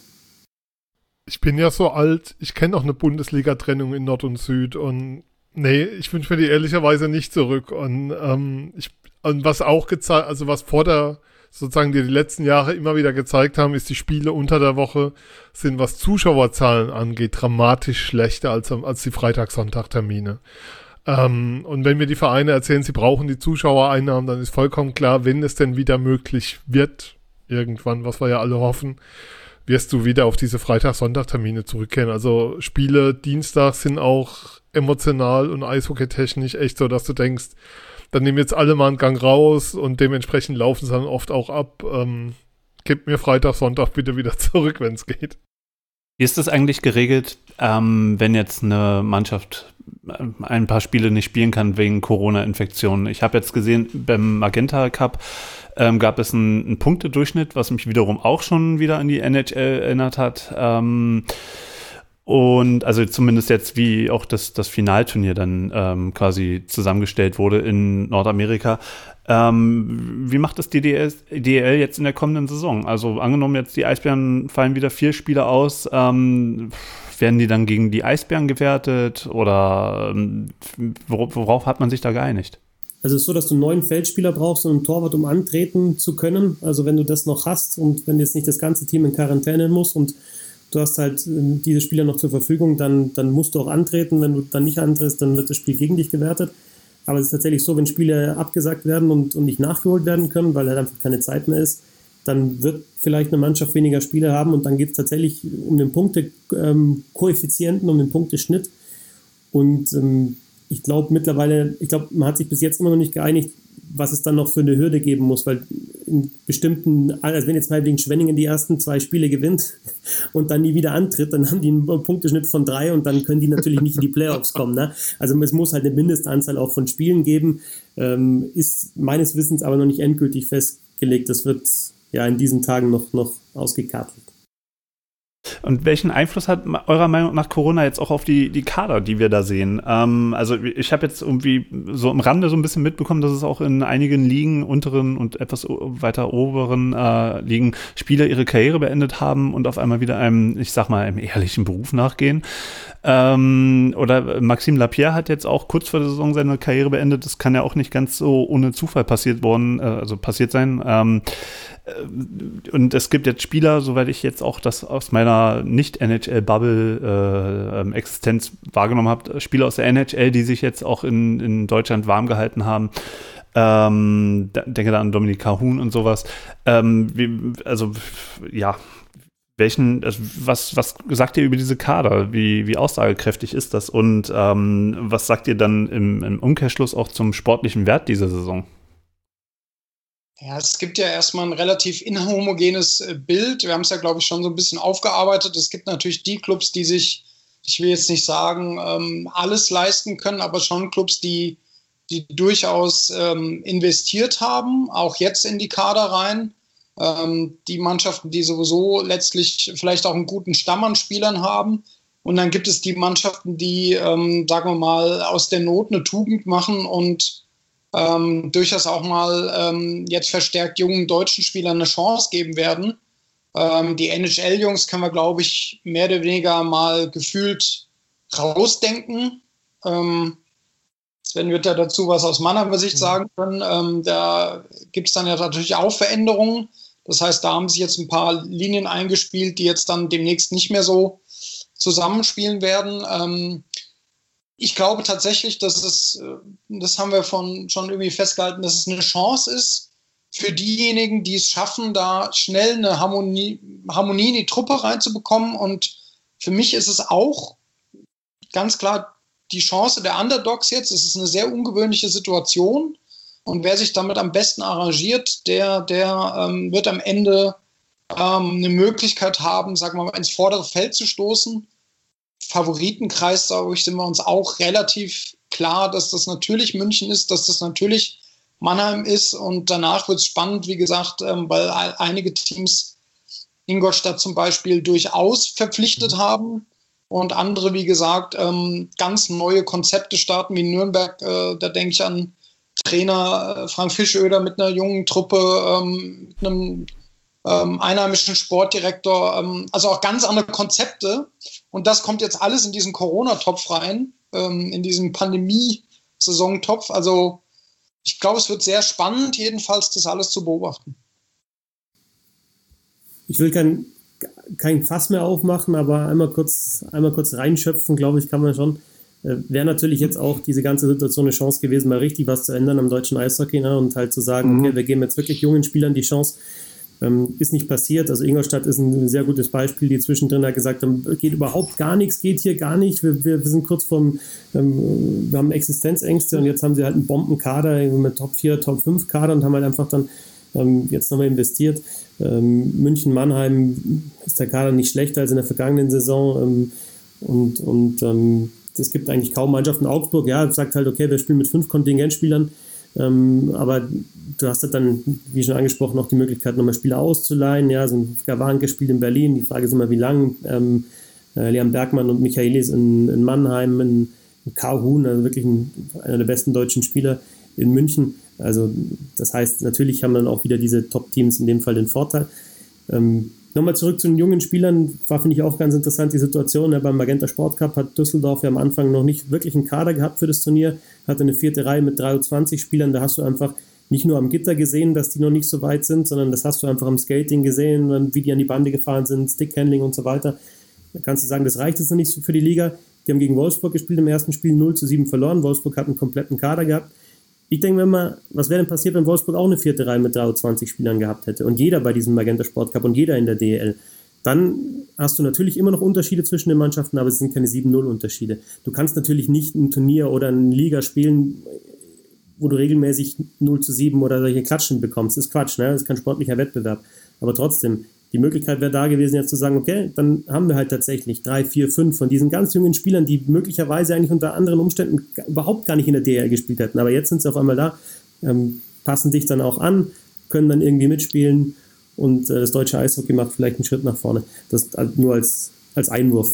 Ich bin ja so alt, ich kenne auch eine Bundesliga-Trennung in Nord und Süd und nee, ich wünsche mir die ehrlicherweise nicht zurück. Und, ähm, ich, und was auch gezeigt, also was vor der, sozusagen die, die letzten Jahre immer wieder gezeigt haben, ist, die Spiele unter der Woche sind, was Zuschauerzahlen angeht, dramatisch schlechter als, als die Freitag-Sonntag-Termine. Ähm, und wenn mir die Vereine erzählen, sie brauchen die Zuschauereinnahmen, dann ist vollkommen klar, wenn es denn wieder möglich wird, irgendwann, was wir ja alle hoffen, wirst du wieder auf diese Freitag-Sonntag-Termine zurückkehren. Also Spiele Dienstag sind auch emotional und eishockeytechnisch echt so, dass du denkst, dann nehmen jetzt alle mal einen Gang raus und dementsprechend laufen sie dann oft auch ab. Ähm, gebt mir Freitag, Sonntag bitte wieder zurück, wenn es geht. Wie ist das eigentlich geregelt, ähm, wenn jetzt eine Mannschaft ein paar Spiele nicht spielen kann wegen Corona-Infektionen? Ich habe jetzt gesehen, beim Magenta Cup ähm, gab es einen, einen Punktedurchschnitt, was mich wiederum auch schon wieder an die N H L erinnert hat. Ähm, Und also zumindest jetzt, wie auch das, das Finalturnier dann ähm, quasi zusammengestellt wurde in Nordamerika. Ähm, wie macht das die D L jetzt in der kommenden Saison? Also angenommen jetzt, die Eisbären fallen wieder vier Spieler aus, ähm, werden die dann gegen die Eisbären gewertet oder ähm, wor- worauf hat man sich da geeinigt? Also es ist so, dass du einen neuen Feldspieler brauchst und einen Torwart, um antreten zu können. Also wenn du das noch hast und wenn jetzt nicht das ganze Team in Quarantäne muss und du hast halt diese Spieler noch zur Verfügung, dann, dann musst du auch antreten. Wenn du dann nicht antrittst, dann wird das Spiel gegen dich gewertet. Aber es ist tatsächlich so, wenn Spiele abgesagt werden und, und nicht nachgeholt werden können, weil halt einfach keine Zeit mehr ist, dann wird vielleicht eine Mannschaft weniger Spiele haben und dann geht es tatsächlich um den Punkte-Koeffizienten, um den Punkteschnitt. Und ähm, ich glaube mittlerweile, ich glaube, man hat sich bis jetzt immer noch nicht geeinigt, was es dann noch für eine Hürde geben muss, weil in bestimmten, also wenn jetzt mal wegen Schwenningen die ersten zwei Spiele gewinnt und dann nie wieder antritt, dann haben die einen Punkteschnitt von drei und dann können die natürlich nicht in die Playoffs kommen. Ne? Also es muss halt eine Mindestanzahl auch von Spielen geben, ähm, ist meines Wissens aber noch nicht endgültig festgelegt. Das wird ja in diesen Tagen noch, noch ausgekartelt. Und welchen Einfluss hat eurer Meinung nach Corona jetzt auch auf die, die Kader, die wir da sehen? Ähm, also ich habe jetzt irgendwie so im Rande so ein bisschen mitbekommen, dass es auch in einigen Ligen, unteren und etwas weiter oberen äh, Ligen, Spieler ihre Karriere beendet haben und auf einmal wieder einem, ich sag mal, einem ehrlichen Beruf nachgehen. Ähm, oder Maxime Lapierre hat jetzt auch kurz vor der Saison seine Karriere beendet. Das kann ja auch nicht ganz so ohne Zufall passiert worden, äh, also passiert sein. Ähm, Und es gibt jetzt Spieler, soweit ich jetzt auch das aus meiner Nicht-N H L-Bubble-Existenz äh, wahrgenommen habe, Spieler aus der N H L, die sich jetzt auch in, in Deutschland warm gehalten haben. Ähm, da, denke da an Dominik Kahun und sowas. Ähm, wie, also, ja, welchen, also was, was sagt ihr über diese Kader? Wie, wie aussagekräftig ist das? Und ähm, was sagt ihr dann im, im Umkehrschluss auch zum sportlichen Wert dieser Saison? Ja, es gibt ja erstmal ein relativ inhomogenes Bild. Wir haben es ja, glaube ich, schon so ein bisschen aufgearbeitet. Es gibt natürlich die Clubs, die sich, ich will jetzt nicht sagen, ähm, alles leisten können, aber schon Clubs, die, die durchaus ähm, investiert haben, auch jetzt in die Kader rein. Ähm, die Mannschaften, die sowieso letztlich vielleicht auch einen guten Stamm an Spielern haben. Und dann gibt es die Mannschaften, die, ähm, sagen wir mal, aus der Not eine Tugend machen und ähm, durchaus auch mal ähm, jetzt verstärkt jungen deutschen Spielern eine Chance geben werden. Ähm, die N H L-Jungs können wir, glaube ich, mehr oder weniger mal gefühlt rausdenken. Ähm, Sven wird ja dazu was aus meiner Sicht sagen können. Ähm, da gibt es dann ja natürlich auch Veränderungen. Das heißt, da haben sich jetzt ein paar Linien eingespielt, die jetzt dann demnächst nicht mehr so zusammenspielen werden. Ähm, ich glaube tatsächlich, dass es, das haben wir von, schon irgendwie festgehalten, dass es eine Chance ist für diejenigen, die es schaffen, da schnell eine Harmonie, Harmonie in die Truppe reinzubekommen. Und für mich ist es auch ganz klar die Chance der Underdogs jetzt. Es ist eine sehr ungewöhnliche Situation. Und wer sich damit am besten arrangiert, der, der ähm, wird am Ende ähm, eine Möglichkeit haben, sagen wir mal, ins vordere Feld zu stoßen. Favoritenkreis, glaube ich, sind wir uns auch relativ klar, dass das natürlich München ist, dass das natürlich Mannheim ist. Und danach wird es spannend, wie gesagt, ähm, weil einige Teams Ingolstadt zum Beispiel durchaus verpflichtet haben und andere, wie gesagt, ähm, ganz neue Konzepte starten, wie Nürnberg. Äh, da denke ich an Trainer Frank Fischöder mit einer jungen Truppe, ähm, mit einem ähm, einheimischen Sportdirektor, ähm, also auch ganz andere Konzepte. Und das kommt jetzt alles in diesen Corona-Topf rein, ähm, in diesen Pandemie-Saisontopf. Also ich glaube, es wird sehr spannend, jedenfalls das alles zu beobachten. Ich will kein, kein Fass mehr aufmachen, aber einmal kurz, einmal kurz reinschöpfen, glaube ich, kann man schon. Wäre natürlich jetzt auch diese ganze Situation eine Chance gewesen, mal richtig was zu ändern am deutschen Eishockey, ne? Und halt zu sagen, okay, wir geben jetzt wirklich jungen Spielern die Chance. Ähm, ist nicht passiert. Also Ingolstadt ist ein sehr gutes Beispiel, die zwischendrin halt gesagt haben, geht überhaupt gar nichts, geht hier gar nicht. Wir, wir, wir sind kurz vorm, ähm, wir haben Existenzängste und jetzt haben sie halt einen Bombenkader mit Top vier, Top fünf Kader und haben halt einfach dann ähm, jetzt nochmal investiert. Ähm, München, Mannheim ist der Kader nicht schlechter als in der vergangenen Saison ähm, und, und ähm, es gibt eigentlich kaum Mannschaften. Augsburg, ja, sagt halt, okay, wir spielen mit fünf Kontingentspielern, ähm, aber du hast halt dann, wie schon angesprochen, noch die Möglichkeit, nochmal Spieler auszuleihen. Ja, so ein Gawanke spielt in Berlin, die Frage ist immer, wie lang. Ähm, äh, Liam Bergmann und Michaelis in, in Mannheim, in, in Kahun, also wirklich ein, einer der besten deutschen Spieler in München. Also das heißt, natürlich haben dann auch wieder diese Top-Teams in dem Fall den Vorteil. Ähm, Nochmal zurück zu den jungen Spielern, war, finde ich, auch ganz interessant die Situation. Ja, beim Magenta Sport Cup hat Düsseldorf ja am Anfang noch nicht wirklich einen Kader gehabt für das Turnier, hatte eine vierte Reihe mit dreiundzwanzig Spielern. Da hast du einfach nicht nur am Gitter gesehen, dass die noch nicht so weit sind, sondern das hast du einfach am Skating gesehen, wie die an die Bande gefahren sind, Stickhandling und so weiter. Da kannst du sagen, das reicht jetzt noch nicht so für die Liga. Die haben gegen Wolfsburg gespielt, im ersten Spiel null zu sieben verloren. Wolfsburg hat einen kompletten Kader gehabt. Ich denke mir mal, was wäre denn passiert, wenn Wolfsburg auch eine vierte Reihe mit dreiundzwanzig Spielern gehabt hätte und jeder bei diesem Magenta Sport Cup und jeder in der D E L? Dann hast du natürlich immer noch Unterschiede zwischen den Mannschaften, aber es sind keine sieben null Unterschiede. Du kannst natürlich nicht ein Turnier oder eine Liga spielen, wo du regelmäßig null zu sieben oder solche Klatschen bekommst. Das ist Quatsch, ne? Das ist kein sportlicher Wettbewerb. Aber trotzdem, die Möglichkeit wäre da gewesen, jetzt zu sagen, okay, dann haben wir halt tatsächlich drei, vier, fünf von diesen ganz jungen Spielern, die möglicherweise eigentlich unter anderen Umständen überhaupt gar nicht in der D E L gespielt hätten. Aber jetzt sind sie auf einmal da, ähm, passen dich dann auch an, können dann irgendwie mitspielen und äh, das deutsche Eishockey macht vielleicht einen Schritt nach vorne. Das also nur als, als Einwurf.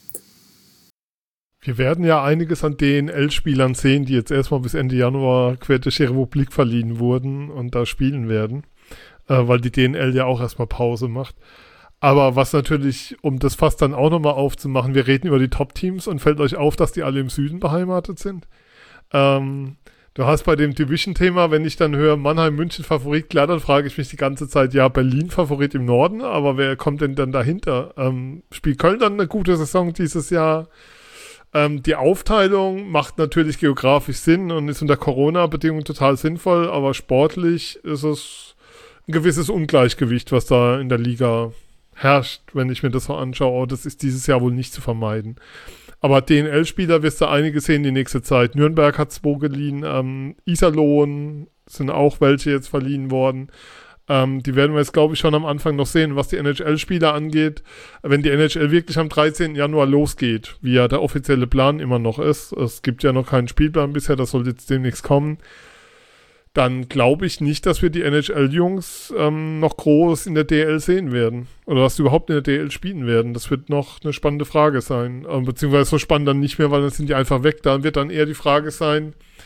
Wir werden ja einiges an D N L-Spielern sehen, die jetzt erstmal bis Ende Januar quer durch die Republik verliehen wurden und da spielen werden, äh, weil die D N L ja auch erstmal Pause macht. Aber was natürlich, um das Fass dann auch nochmal aufzumachen, wir reden über die Top-Teams und fällt euch auf, dass die alle im Süden beheimatet sind. Ähm, du hast bei dem Division-Thema, wenn ich dann höre, Mannheim, München Favorit, klar, dann frage ich mich die ganze Zeit, ja, Berlin Favorit im Norden, aber wer kommt denn dann dahinter? Ähm, spielt Köln dann eine gute Saison dieses Jahr? Ähm, die Aufteilung macht natürlich geografisch Sinn und ist unter Corona-Bedingungen total sinnvoll, aber sportlich ist es ein gewisses Ungleichgewicht, was da in der Liga herrscht, wenn ich mir das so anschaue. Oh, das ist dieses Jahr wohl nicht zu vermeiden. Aber D N L-Spieler wirst du einige sehen die nächste Zeit. Nürnberg hat zwei geliehen, ähm, Iserlohn sind auch welche jetzt verliehen worden. Ähm, die werden wir jetzt, glaube ich, schon am Anfang noch sehen, was die N H L-Spieler angeht. Wenn die N H L wirklich am dreizehnten Januar losgeht, wie ja der offizielle Plan immer noch ist, es gibt ja noch keinen Spielplan bisher, das soll jetzt demnächst kommen, dann glaube ich nicht, dass wir die N H L-Jungs ähm, noch groß in der D L sehen werden. Oder dass sie überhaupt in der D L spielen werden. Das wird noch eine spannende Frage sein. Ähm, beziehungsweise so spannend dann nicht mehr, weil dann sind die einfach weg. Dann wird dann eher die Frage sein,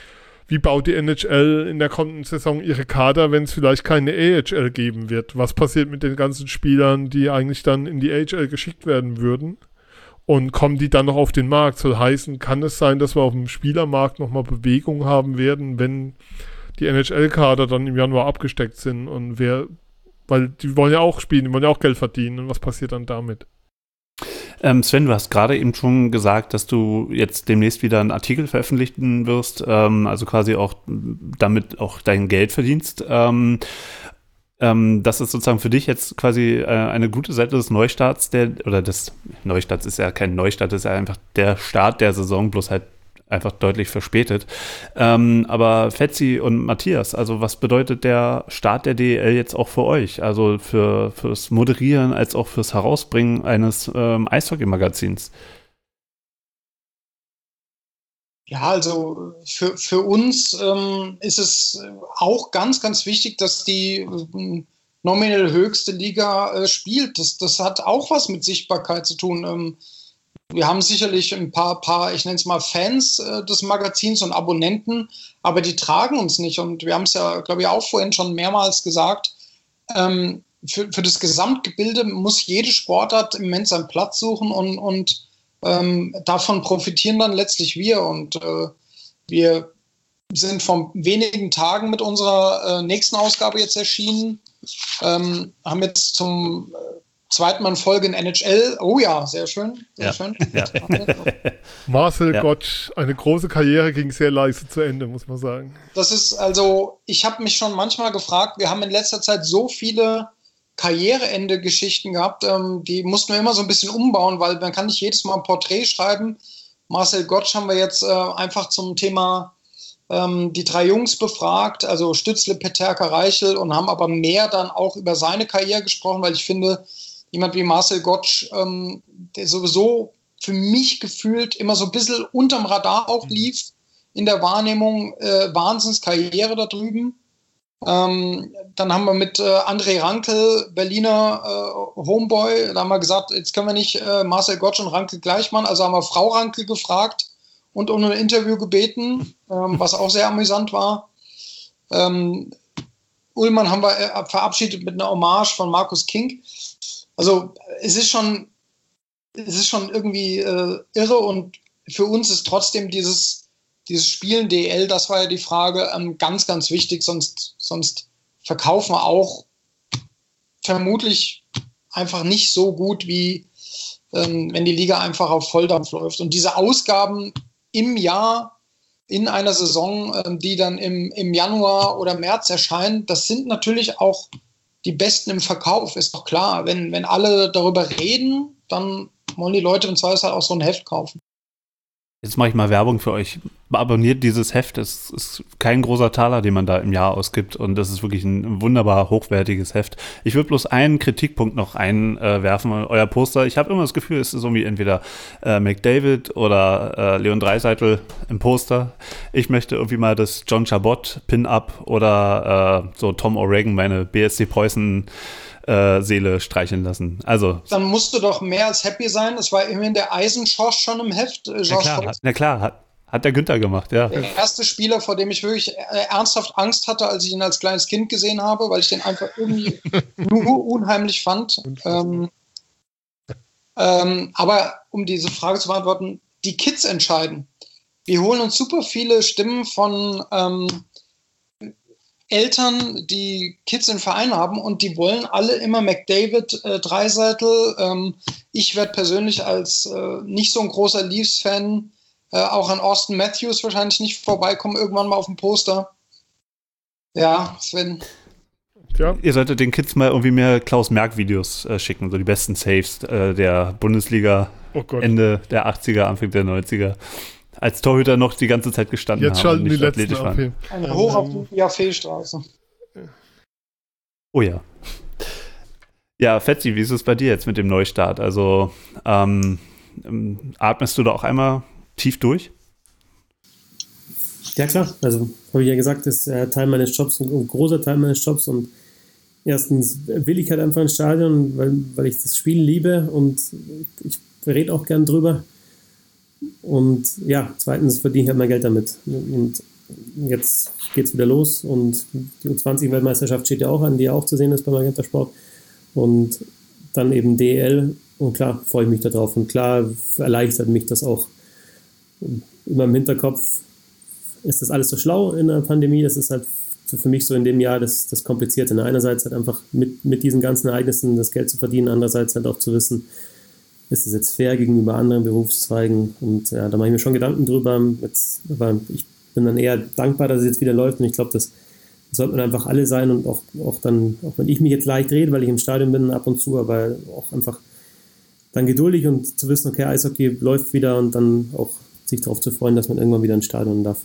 wie baut die N H L in der kommenden Saison ihre Kader, wenn es vielleicht keine A H L geben wird? Was passiert mit den ganzen Spielern, die eigentlich dann in die A H L geschickt werden würden? Und kommen die dann noch auf den Markt? Soll heißen, kann es sein, dass wir auf dem Spielermarkt nochmal Bewegung haben werden, wenn die N H L-Kader dann im Januar abgesteckt sind? Und wer, weil die wollen ja auch spielen, die wollen ja auch Geld verdienen. Und was passiert dann damit? Ähm, Sven, du hast gerade eben schon gesagt, dass du jetzt demnächst wieder einen Artikel veröffentlichen wirst, ähm, also quasi auch damit auch dein Geld verdienst. Ähm, ähm, das ist sozusagen für dich jetzt quasi äh, eine gute Seite des Neustarts, der, oder des Neustarts ist ja kein Neustart, ist ja einfach der Start der Saison, bloß halt einfach deutlich verspätet. Ähm, aber Fetzi und Matthias, also was bedeutet der Start der D E L jetzt auch für euch? Also für fürs Moderieren als auch fürs Herausbringen eines ähm, Eishockey-Magazins? Ja, also für, für uns ähm, ist es auch ganz, ganz wichtig, dass die äh, nominell höchste Liga äh, spielt. Das, das hat auch was mit Sichtbarkeit zu tun. Ähm, Wir haben sicherlich ein paar, paar ich nenne es mal Fans äh, des Magazins und Abonnenten, aber die tragen uns nicht. Und wir haben es ja, glaube ich, auch vorhin schon mehrmals gesagt, ähm, für, für das Gesamtgebilde muss jede Sportart im Moment seinen Platz suchen und, und ähm, davon profitieren dann letztlich wir. Und äh, wir sind vor wenigen Tagen mit unserer äh, nächsten Ausgabe jetzt erschienen, ähm, haben jetzt zum äh, zweiten Mal in Folge in N H L. Oh ja, sehr schön. Sehr ja. schön. Ja. Marcel ja. Gottsch, eine große Karriere ging sehr leise zu Ende, muss man sagen. Das ist also, ich habe mich schon manchmal gefragt, wir haben in letzter Zeit so viele Karriereende-Geschichten gehabt, ähm, die mussten wir immer so ein bisschen umbauen, weil man kann nicht jedes Mal ein Porträt schreiben. Marcel Gottsch haben wir jetzt äh, einfach zum Thema ähm, die drei Jungs befragt, also Stützle, Peterka, Reichel, und haben aber mehr dann auch über seine Karriere gesprochen, weil ich finde, jemand wie Marcel Gottsch, ähm, der sowieso für mich gefühlt immer so ein bisschen unterm Radar auch lief in der Wahrnehmung, äh, Wahnsinnskarriere da drüben. Ähm, dann haben wir mit äh, André Rankel, Berliner äh, Homeboy, da haben wir gesagt, jetzt können wir nicht äh, Marcel Gottsch und Rankel gleich machen, also haben wir Frau Rankel gefragt und um ein Interview gebeten, ähm, was auch sehr amüsant war. Ähm, Ullmann haben wir äh, verabschiedet mit einer Hommage von Markus King. Also es ist schon, es ist schon irgendwie äh, irre, und für uns ist trotzdem dieses, dieses Spielen D E L, das war ja die Frage, ähm, ganz, ganz wichtig, sonst, sonst verkaufen wir auch vermutlich einfach nicht so gut, wie ähm, wenn die Liga einfach auf Volldampf läuft. Und diese Ausgaben im Jahr, in einer Saison, ähm, die dann im, im Januar oder März erscheinen, das sind natürlich auch die Besten im Verkauf, ist doch klar. Wenn, wenn alle darüber reden, dann wollen die Leute im Zweifelsfall auch so ein Heft kaufen. Jetzt mache ich mal Werbung für euch. Abonniert dieses Heft. Es ist kein großer Taler, den man da im Jahr ausgibt. Und das ist wirklich ein wunderbar hochwertiges Heft. Ich würde bloß einen Kritikpunkt noch einwerfen. Äh, Euer Poster. Ich habe immer das Gefühl, es ist irgendwie entweder äh, McDavid oder äh, Leon Draisaitl im Poster. Ich möchte irgendwie mal das John Chabot Pin-Up oder äh, so Tom O'Regan, meine B S C Preußen Äh, Seele streicheln lassen. Also. Dann musst du doch mehr als happy sein. Es war immerhin der Eisenschorsch schon im Heft. Äh, na klar, hat, na klar hat, hat der Günther gemacht, ja. Der erste Spieler, vor dem ich wirklich äh, ernsthaft Angst hatte, als ich ihn als kleines Kind gesehen habe, weil ich den einfach irgendwie nur unheimlich fand. Ähm, ähm, aber um diese Frage zu beantworten, die Kids entscheiden. Wir holen uns super viele Stimmen von ähm, Eltern, die Kids im Verein haben, und die wollen alle immer McDavid, äh, Draisaitl. Ähm, ich werde persönlich als äh, nicht so ein großer Leafs-Fan äh, auch an Austin Matthews wahrscheinlich nicht vorbeikommen, irgendwann mal auf dem Poster. Ja, Sven. Ja. Ihr solltet den Kids mal irgendwie mehr Klaus-Merck-Videos äh, schicken, so die besten Saves äh, der Bundesliga oh Ende der achtziger, Anfang der neunziger. Als Torhüter noch die ganze Zeit gestanden Jetzt haben. Jetzt schalten die letzten ab. Eine hoch auf die I A F-Straße. Oh ja. Ja, Fetzi, wie ist es bei dir jetzt mit dem Neustart? Also ähm, ähm, atmest du da auch einmal tief durch? Ja klar, also habe ich ja gesagt, das ist äh, Teil meines Jobs, ein großer Teil meines Jobs, und erstens will ich halt einfach ins Stadion, weil, weil ich das Spiel liebe und ich rede auch gern drüber. Und ja, zweitens verdiene ich halt mein Geld damit. Und jetzt geht es wieder los und die U zwanzig-Weltmeisterschaft steht ja auch an, die ja auch zu sehen ist beim Magenta Sport. Und dann eben D E L und klar freue ich mich darauf und klar erleichtert mich das auch. In meinem Hinterkopf ist das alles so schlau in der Pandemie, das ist halt für mich so in dem Jahr das, das Komplizierte. Einerseits halt einfach mit, mit diesen ganzen Ereignissen das Geld zu verdienen, andererseits halt auch zu wissen, ist es jetzt fair gegenüber anderen Berufszweigen und ja, da mache ich mir schon Gedanken drüber. Jetzt, aber ich bin dann eher dankbar, dass es jetzt wieder läuft und ich glaube, das sollten wir einfach alle sein und auch, auch dann, auch wenn ich mich jetzt leicht rede, weil ich im Stadion bin ab und zu, aber auch einfach dann geduldig und zu wissen, okay, Eishockey läuft wieder und dann auch sich darauf zu freuen, dass man irgendwann wieder ins Stadion darf.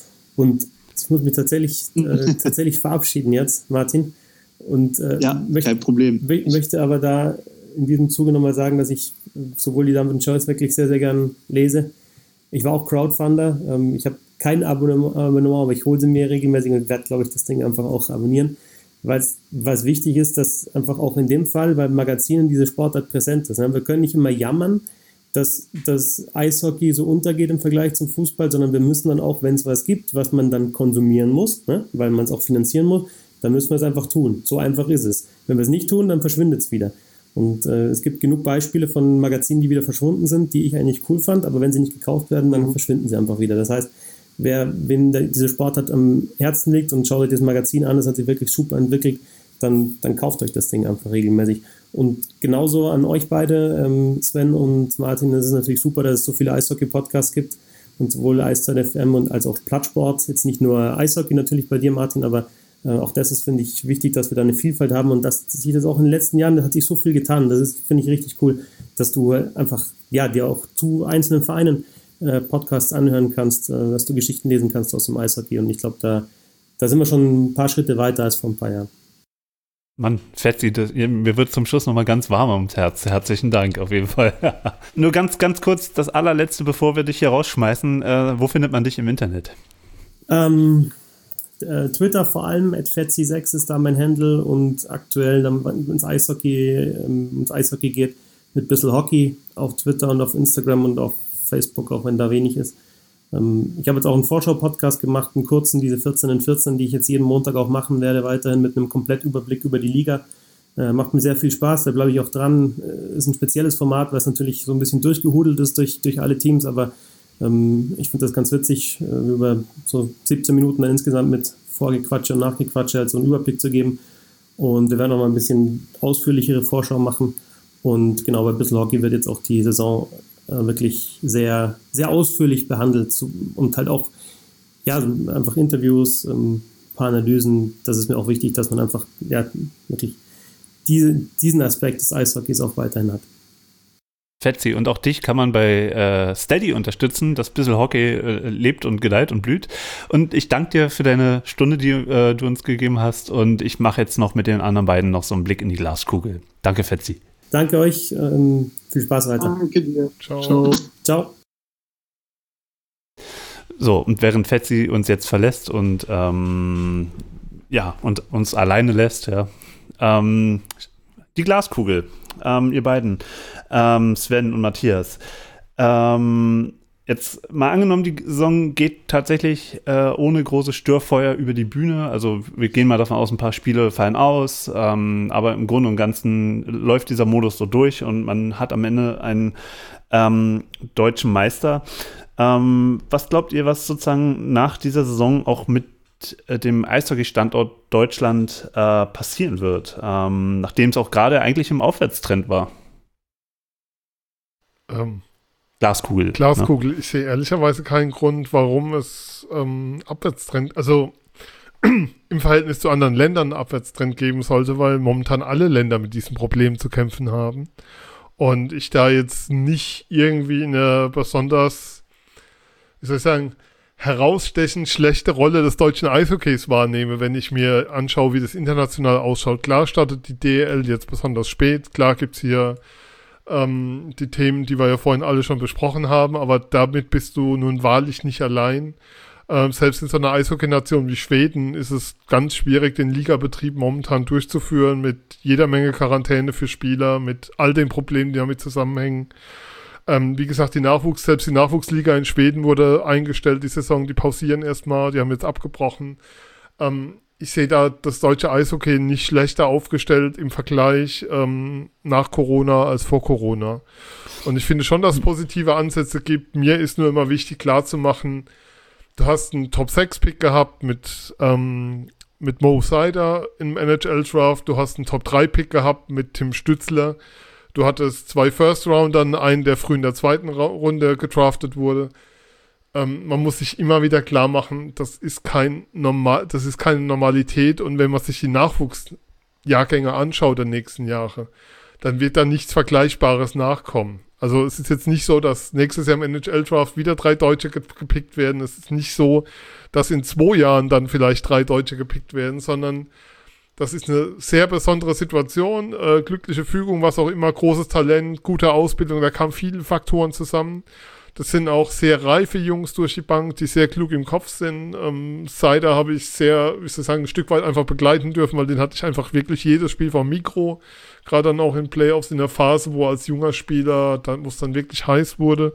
Und ich muss mich tatsächlich, äh, tatsächlich verabschieden jetzt, Martin. Und, äh, ja, möchte, kein Problem. Möchte aber da in diesem Zuge nochmal sagen, dass ich sowohl die Dump and Choice wirklich sehr, sehr gern lese. Ich war auch Crowdfunder. Ähm, ich habe kein Abonnement, aber ich hole sie mir regelmäßig und werde, glaube ich, das Ding einfach auch abonnieren. Weil es wichtig ist, dass einfach auch in dem Fall bei Magazinen diese Sportart präsent ist. Wir können nicht immer jammern, dass das Eishockey so untergeht im Vergleich zum Fußball, sondern wir müssen dann auch, wenn es was gibt, was man dann konsumieren muss, ne, weil man es auch finanzieren muss, dann müssen wir es einfach tun. So einfach ist es. Wenn wir es nicht tun, dann verschwindet es wieder. Und äh, es gibt genug Beispiele von Magazinen, die wieder verschwunden sind, die ich eigentlich cool fand, aber wenn sie nicht gekauft werden, dann verschwinden sie einfach wieder. Das heißt, wer wem diese Sportart am Herzen liegt und schaut euch das Magazin an, das hat sich wirklich super entwickelt, dann, dann kauft euch das Ding einfach regelmäßig. Und genauso an euch beide, ähm, Sven und Martin, das ist natürlich super, dass es so viele Eishockey-Podcasts gibt und sowohl Eiszeit F M und als auch Plattsport, jetzt nicht nur Eishockey natürlich bei dir, Martin, aber äh, auch das ist, finde ich, wichtig, dass wir da eine Vielfalt haben und das sieht das auch in den letzten Jahren, da hat sich so viel getan, das ist, finde ich, richtig cool, dass du einfach, ja, dir auch zu einzelnen Vereinen äh, Podcasts anhören kannst, äh, dass du Geschichten lesen kannst aus dem Eishockey und ich glaube, da, da sind wir schon ein paar Schritte weiter als vor ein paar Jahren. Mann, Fetzi, das, mir wird zum Schluss nochmal ganz warm ums Herz. Herzlichen Dank auf jeden Fall. Nur ganz, ganz kurz das allerletzte, bevor wir dich hier rausschmeißen. Äh, wo findet man dich im Internet? Ähm, äh, Twitter vor allem, at fetzi sechs ist da mein Handle und aktuell, wenn es Eishockey, ähm, ums Eishockey geht, mit bisschen Hockey auf Twitter und auf Instagram und auf Facebook, auch wenn da wenig ist. Ich habe jetzt auch einen Vorschau-Podcast gemacht, einen kurzen, diese vierzehn in vierzehn, die ich jetzt jeden Montag auch machen werde, weiterhin mit einem Komplettüberblick über die Liga. Äh, macht mir sehr viel Spaß, da bleibe ich auch dran. Äh, ist ein spezielles Format, was natürlich so ein bisschen durchgehudelt ist durch, durch alle Teams, aber ähm, ich finde das ganz witzig, äh, über so siebzehn Minuten dann insgesamt mit Vorgequatsche und Nachgequatsche halt so einen Überblick zu geben. Und wir werden auch mal ein bisschen ausführlichere Vorschau machen. Und genau, bei Bissl Hockey wird jetzt auch die Saison wirklich sehr, sehr ausführlich behandelt und halt auch, ja, einfach Interviews, ein paar Analysen, das ist mir auch wichtig, dass man einfach, ja, wirklich diese, diesen Aspekt des Eishockeys auch weiterhin hat. Fetzi, und auch dich kann man bei äh, Steady unterstützen, das Bissl Hockey äh, lebt und gedeiht und blüht. Und ich danke dir für deine Stunde, die äh, du uns gegeben hast und ich mache jetzt noch mit den anderen beiden noch so einen Blick in die Glaskugel. Danke, Fetzi. Danke euch, ähm, viel Spaß weiter. Danke dir. Ciao. Ciao. Ciao. So, und während Fetzi uns jetzt verlässt und ähm, ja, und uns alleine lässt, ja, ähm, die Glaskugel, ähm, ihr beiden, ähm, Sven und Matthias. Ähm, jetzt mal angenommen, die Saison geht tatsächlich äh, ohne große Störfeuer über die Bühne. Also wir gehen mal davon aus, ein paar Spiele fallen aus, ähm, aber im Grunde und Ganzen läuft dieser Modus so durch und man hat am Ende einen ähm, deutschen Meister. Ähm, was glaubt ihr, was sozusagen nach dieser Saison auch mit äh, dem Eishockey-Standort Deutschland äh, passieren wird, ähm, nachdem es auch gerade eigentlich im Aufwärtstrend war? Ähm. Glaskugel. Glaskugel. Ne? Ich sehe ehrlicherweise keinen Grund, warum es ähm, Abwärtstrend, also im Verhältnis zu anderen Ländern einen Abwärtstrend geben sollte, weil momentan alle Länder mit diesem Problem zu kämpfen haben. Und ich da jetzt nicht irgendwie eine besonders, wie soll ich sagen, herausstechend schlechte Rolle des deutschen Eishockeys wahrnehme, wenn ich mir anschaue, wie das international ausschaut. Klar startet die D E L jetzt besonders spät, klar gibt es hier Ähm, die Themen, die wir ja vorhin alle schon besprochen haben, aber damit bist du nun wahrlich nicht allein. Ähm, selbst in so einer Eishockey-Nation wie Schweden ist es ganz schwierig, den Ligabetrieb momentan durchzuführen mit jeder Menge Quarantäne für Spieler, mit all den Problemen, die damit zusammenhängen. Ähm, wie gesagt, die Nachwuchs, selbst die Nachwuchsliga in Schweden wurde eingestellt, die Saison, die pausieren erstmal, die haben jetzt abgebrochen. Ähm, ich sehe da das deutsche Eishockey nicht schlechter aufgestellt im Vergleich ähm, nach Corona als vor Corona. Und ich finde schon, dass es positive Ansätze gibt. Mir ist nur immer wichtig klarzumachen, du hast einen Top sechs Pick gehabt mit, ähm, mit Mo Seider im N H L-Draft, du hast einen Top drei Pick gehabt mit Tim Stützler, du hattest zwei First-Rounder, einen, der früh in der zweiten Ra- Runde gedraftet wurde. Ähm, man muss sich immer wieder klar machen, das ist kein normal, das ist keine Normalität, und wenn man sich die Nachwuchsjahrgänge anschaut der nächsten Jahre, dann wird da nichts Vergleichbares nachkommen. Also es ist jetzt nicht so, dass nächstes Jahr im N H L-Draft wieder drei Deutsche ge- gepickt werden. Es ist nicht so, dass in zwei Jahren dann vielleicht drei Deutsche gepickt werden, sondern das ist eine sehr besondere Situation, äh, glückliche Fügung, was auch immer, großes Talent, gute Ausbildung, da kamen viele Faktoren zusammen. Das sind auch sehr reife Jungs durch die Bank, die sehr klug im Kopf sind. Ähm, Seider habe ich sehr, wie soll ich sagen, ein Stück weit einfach begleiten dürfen, weil den hatte ich einfach wirklich jedes Spiel vom Mikro, gerade dann auch in Playoffs in der Phase, wo er als junger Spieler, dann, wo es dann wirklich heiß wurde.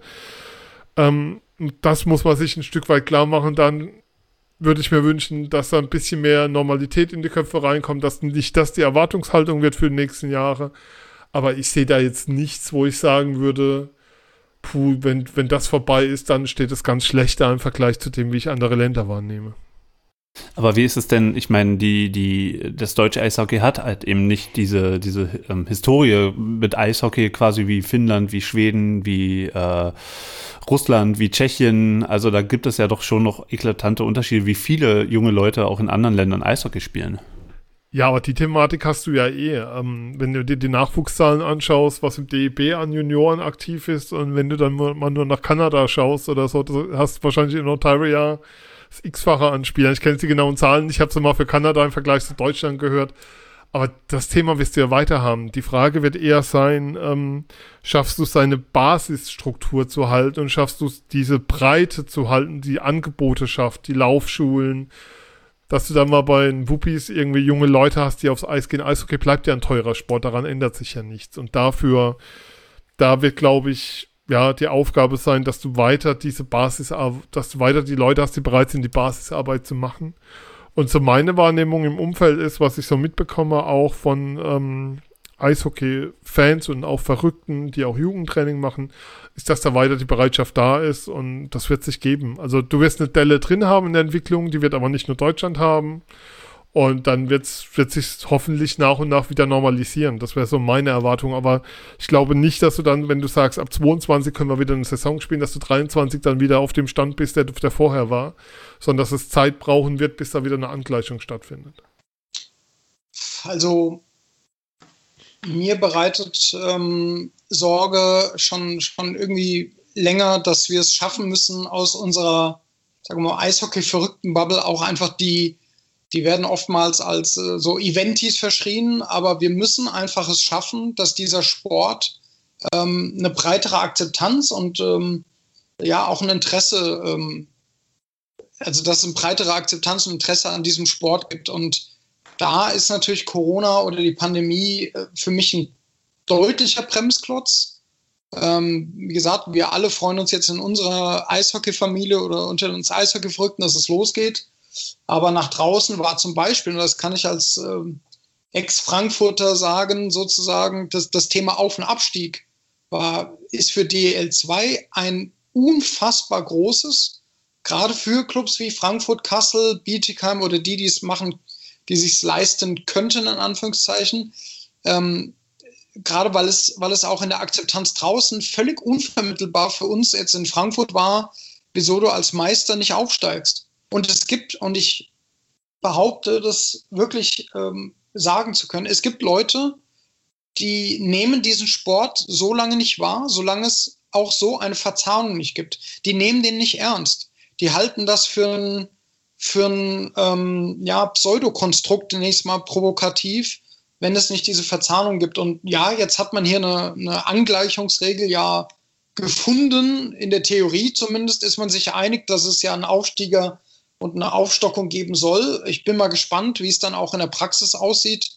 Ähm, das muss man sich ein Stück weit klar machen. Dann würde ich mir wünschen, dass da ein bisschen mehr Normalität in die Köpfe reinkommt, dass nicht das die Erwartungshaltung wird für die nächsten Jahre. Aber ich sehe da jetzt nichts, wo ich sagen würde, puh, wenn, wenn das vorbei ist, dann steht es ganz schlecht da im Vergleich zu dem, wie ich andere Länder wahrnehme. Aber wie ist es denn, ich meine, die, die, das deutsche Eishockey hat halt eben nicht diese, diese ähm, Historie mit Eishockey quasi wie Finnland, wie Schweden, wie äh, Russland, wie Tschechien. Also da gibt es ja doch schon noch eklatante Unterschiede, wie viele junge Leute auch in anderen Ländern Eishockey spielen. Ja, aber die Thematik hast du ja eh. Ähm, wenn du dir die Nachwuchszahlen anschaust, was im D E B an Junioren aktiv ist, und wenn du dann mal nur nach Kanada schaust oder so, du hast wahrscheinlich in Ontario das X-fache an Spielern. Ich kenne jetzt die genauen Zahlen, ich habe es mal für Kanada im Vergleich zu Deutschland gehört. Aber das Thema wirst du ja weiter haben. Die Frage wird eher sein, ähm, schaffst du es, seine Basisstruktur zu halten, und schaffst du es, diese Breite zu halten, die Angebote schafft, die Laufschulen, dass du dann mal bei den Wuppies irgendwie junge Leute hast, die aufs Eis gehen. Eishockey bleibt ja ein teurer Sport, daran ändert sich ja nichts. Und dafür, da wird, glaube ich, ja, die Aufgabe sein, dass du weiter diese Basis, dass du weiter die Leute hast, die bereit sind, die Basisarbeit zu machen. Und so meine Wahrnehmung im Umfeld ist, was ich so mitbekomme, auch von ähm, Eishockey-Fans und auch Verrückten, die auch Jugendtraining machen, ist, dass da weiter die Bereitschaft da ist, und das wird sich geben. Also du wirst eine Delle drin haben in der Entwicklung, die wird aber nicht nur Deutschland haben, und dann wird's, wird sich hoffentlich nach und nach wieder normalisieren. Das wäre so meine Erwartung, aber ich glaube nicht, dass du dann, wenn du sagst, ab zweiundzwanzig können wir wieder eine Saison spielen, dass du dreiundzwanzig dann wieder auf dem Stand bist, der, der vorher war, sondern dass es Zeit brauchen wird, bis da wieder eine Angleichung stattfindet. Also mir bereitet ähm, Sorge schon, schon irgendwie länger, dass wir es schaffen müssen, aus unserer, sagen wir mal, Eishockey-verrückten Bubble auch einfach die, die werden oftmals als äh, so Eventis verschrien, aber wir müssen einfach es schaffen, dass dieser Sport ähm, eine breitere Akzeptanz und ähm, ja auch ein Interesse, ähm, also dass es eine breitere Akzeptanz und Interesse an diesem Sport gibt. Und da ist natürlich Corona oder die Pandemie äh, für mich ein deutlicher Bremsklotz. Ähm, wie gesagt, wir alle freuen uns jetzt in unserer Eishockey-Familie oder unter uns Eishockey-Verrückten, dass es losgeht. Aber nach draußen war zum Beispiel, und das kann ich als ähm, Ex-Frankfurter sagen, sozusagen, dass das Thema Auf- und Abstieg war, ist für D E L zwei ein unfassbar großes, gerade für Clubs wie Frankfurt, Kassel, Bietigheim oder die, die es machen, die sich leisten könnten, in Anführungszeichen. Ähm, gerade weil es, weil es auch in der Akzeptanz draußen völlig unvermittelbar für uns jetzt in Frankfurt war, wieso du als Meister nicht aufsteigst. Und es gibt, und ich behaupte, das wirklich ähm, sagen zu können, es gibt Leute, die nehmen diesen Sport so lange nicht wahr, solange es auch so eine Verzahnung nicht gibt. Die nehmen den nicht ernst. Die halten das für ein, für ein ähm, ja, Pseudokonstrukt, zunächst mal provokativ, wenn es nicht diese Verzahnung gibt. Und ja, jetzt hat man hier eine, eine Angleichungsregel ja gefunden. In der Theorie zumindest ist man sich einig, dass es ja einen Aufstieger und eine Aufstockung geben soll. Ich bin mal gespannt, wie es dann auch in der Praxis aussieht.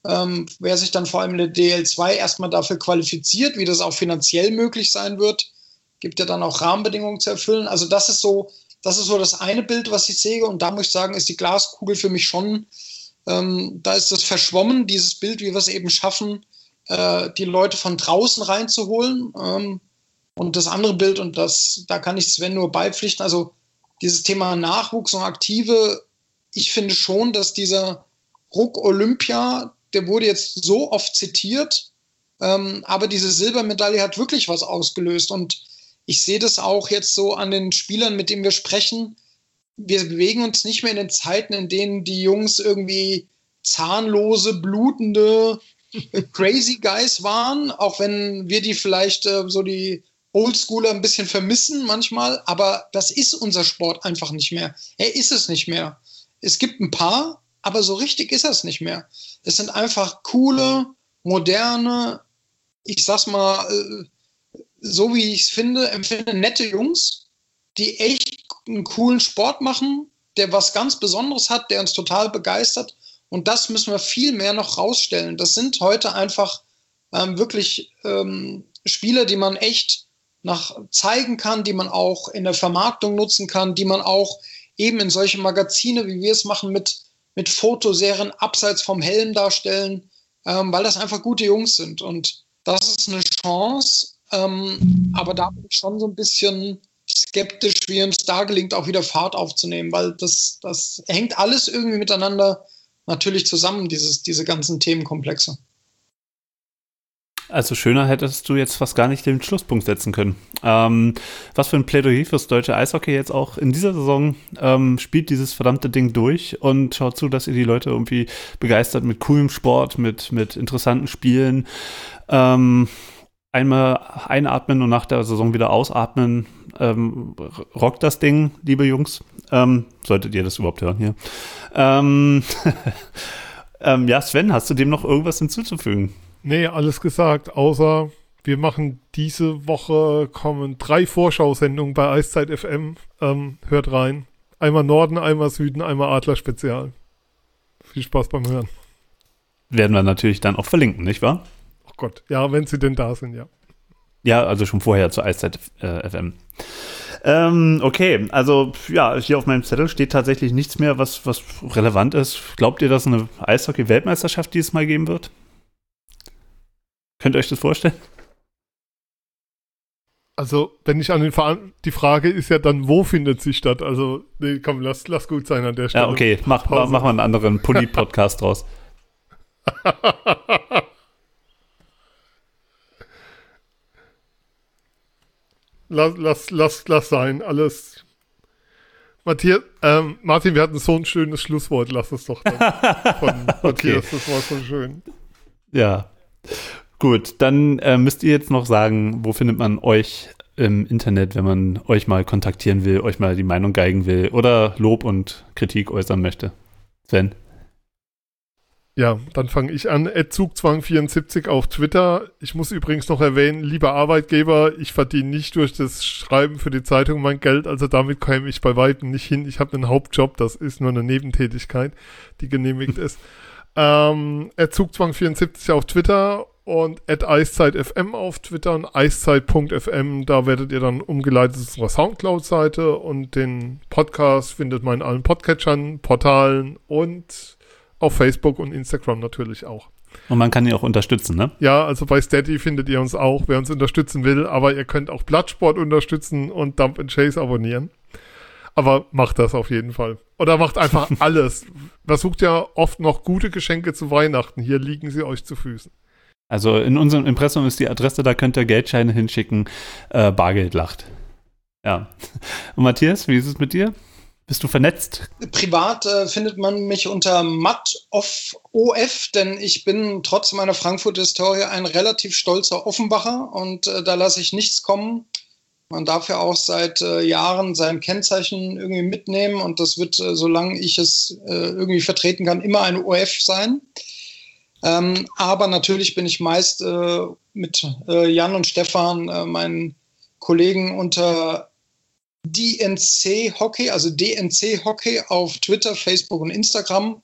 ähm, wer sich dann vor allem in der D L zwei erstmal dafür qualifiziert, wie das auch finanziell möglich sein wird, gibt ja dann auch Rahmenbedingungen zu erfüllen. Also das ist so, das ist so das eine Bild, was ich sehe. Und da muss ich sagen, ist die Glaskugel für mich schon, ähm, da ist das verschwommen, dieses Bild, wie wir es eben schaffen, äh, die Leute von draußen reinzuholen. Ähm, und das andere Bild, und das, da kann ich Sven nur beipflichten, also dieses Thema Nachwuchs und Aktive, ich finde schon, dass dieser Ruck Olympia, der wurde jetzt so oft zitiert, ähm, aber diese Silbermedaille hat wirklich was ausgelöst. Und ich sehe das auch jetzt so an den Spielern, mit denen wir sprechen. Wir bewegen uns nicht mehr in den Zeiten, in denen die Jungs irgendwie zahnlose, blutende, crazy Guys waren, auch wenn wir die vielleicht äh, so die Oldschooler ein bisschen vermissen manchmal, aber das ist unser Sport einfach nicht mehr. Er ist es nicht mehr. Es gibt ein paar, aber so richtig ist er es nicht mehr. Es sind einfach coole, moderne, ich sag's mal, äh, so wie ich es finde, empfinde, nette Jungs, die echt einen coolen Sport machen, der was ganz Besonderes hat, der uns total begeistert. Und das müssen wir viel mehr noch rausstellen. Das sind heute einfach ähm, wirklich ähm, Spieler, die man echt nach zeigen kann, die man auch in der Vermarktung nutzen kann, die man auch eben in solche Magazine, wie wir es machen, mit, mit Fotoserien abseits vom Helm darstellen, ähm, weil das einfach gute Jungs sind. Und das ist eine Chance, ähm, aber da bin ich schon so ein bisschen skeptisch, wie uns da gelingt, auch wieder Fahrt aufzunehmen, weil das, das hängt alles irgendwie miteinander natürlich zusammen, dieses, diese ganzen Themenkomplexe. Also schöner hättest du jetzt fast gar nicht den Schlusspunkt setzen können. Ähm, was für ein Plädoyer fürs deutsche Eishockey jetzt auch in dieser Saison. Ähm, spielt dieses verdammte Ding durch und schaut zu, dass ihr die Leute irgendwie begeistert mit coolem Sport, mit, mit interessanten Spielen. Ähm, einmal einatmen und nach der Saison wieder ausatmen. Ähm, rockt das Ding, liebe Jungs. Ähm, solltet ihr das überhaupt hören hier. Ähm, ähm, ja, Sven, hast du dem noch irgendwas hinzuzufügen? Nee, alles gesagt, außer wir machen diese Woche, kommen drei Vorschau-Sendungen bei Eiszeit F M. Ähm, hört rein. Einmal Norden, einmal Süden, einmal Adler-Spezial. Viel Spaß beim Hören. Werden wir natürlich dann auch verlinken, nicht wahr? Oh Gott, ja, wenn sie denn da sind, ja. Ja, also schon vorher zur Eiszeit äh, F M. Ähm, okay, also ja, hier auf meinem Zettel steht tatsächlich nichts mehr, was, was relevant ist. Glaubt ihr, dass es eine Eishockey-Weltmeisterschaft dieses Mal geben wird? Könnt ihr euch das vorstellen? Also, wenn ich an den Veran- die Frage ist ja dann, wo findet sie statt? Also, nee, komm, lass, lass gut sein an der Stelle. Ja, okay, mach, mach, mach mal einen anderen Polit-Podcast draus. lass, lass, lass, lass sein, alles. Matthias, ähm, Martin, wir hatten so ein schönes Schlusswort, lass es doch dann von Okay. Matthias, das war so schön. Ja. Gut, dann äh, müsst ihr jetzt noch sagen, wo findet man euch im Internet, wenn man euch mal kontaktieren will, euch mal die Meinung geigen will oder Lob und Kritik äußern möchte. Sven? Ja, dann fange ich an. Zugzwang vierundsiebzig auf Twitter. Ich muss übrigens noch erwähnen, lieber Arbeitgeber, ich verdiene nicht durch das Schreiben für die Zeitung mein Geld, also damit käme ich bei weitem nicht hin. Ich habe einen Hauptjob, das ist nur eine Nebentätigkeit, die genehmigt ist. Ähm, Zugzwang vierundsiebzig auf Twitter und at EiszeitFM auf Twitter und eiszeit punkt f m, da werdet ihr dann umgeleitet zu unserer Soundcloud-Seite und den Podcast findet man in allen Podcatchern, Portalen und auf Facebook und Instagram natürlich auch. Und man kann ihn auch unterstützen, ne? Ja, also bei Steady findet ihr uns auch, wer uns unterstützen will, aber ihr könnt auch Bloodsport unterstützen und Dump and Chase abonnieren. Aber macht das auf jeden Fall. Oder macht einfach alles. Versucht ja oft noch gute Geschenke zu Weihnachten. Hier liegen sie euch zu Füßen. Also in unserem Impressum ist die Adresse, da könnt ihr Geldscheine hinschicken. Äh, Bargeld lacht. Ja. Und Matthias, wie ist es mit dir? Bist du vernetzt? Privat äh, findet man mich unter mattoff, denn ich bin trotz meiner Frankfurt-Historie ein relativ stolzer Offenbacher und äh, da lasse ich nichts kommen. Man darf ja auch seit äh, Jahren sein Kennzeichen irgendwie mitnehmen und das wird, äh, solange ich es äh, irgendwie vertreten kann, immer eine O F sein. Ähm, aber natürlich bin ich meist äh, mit äh, Jan und Stefan, äh, meinen Kollegen, unter D N C Hockey, also D N C Hockey auf Twitter, Facebook und Instagram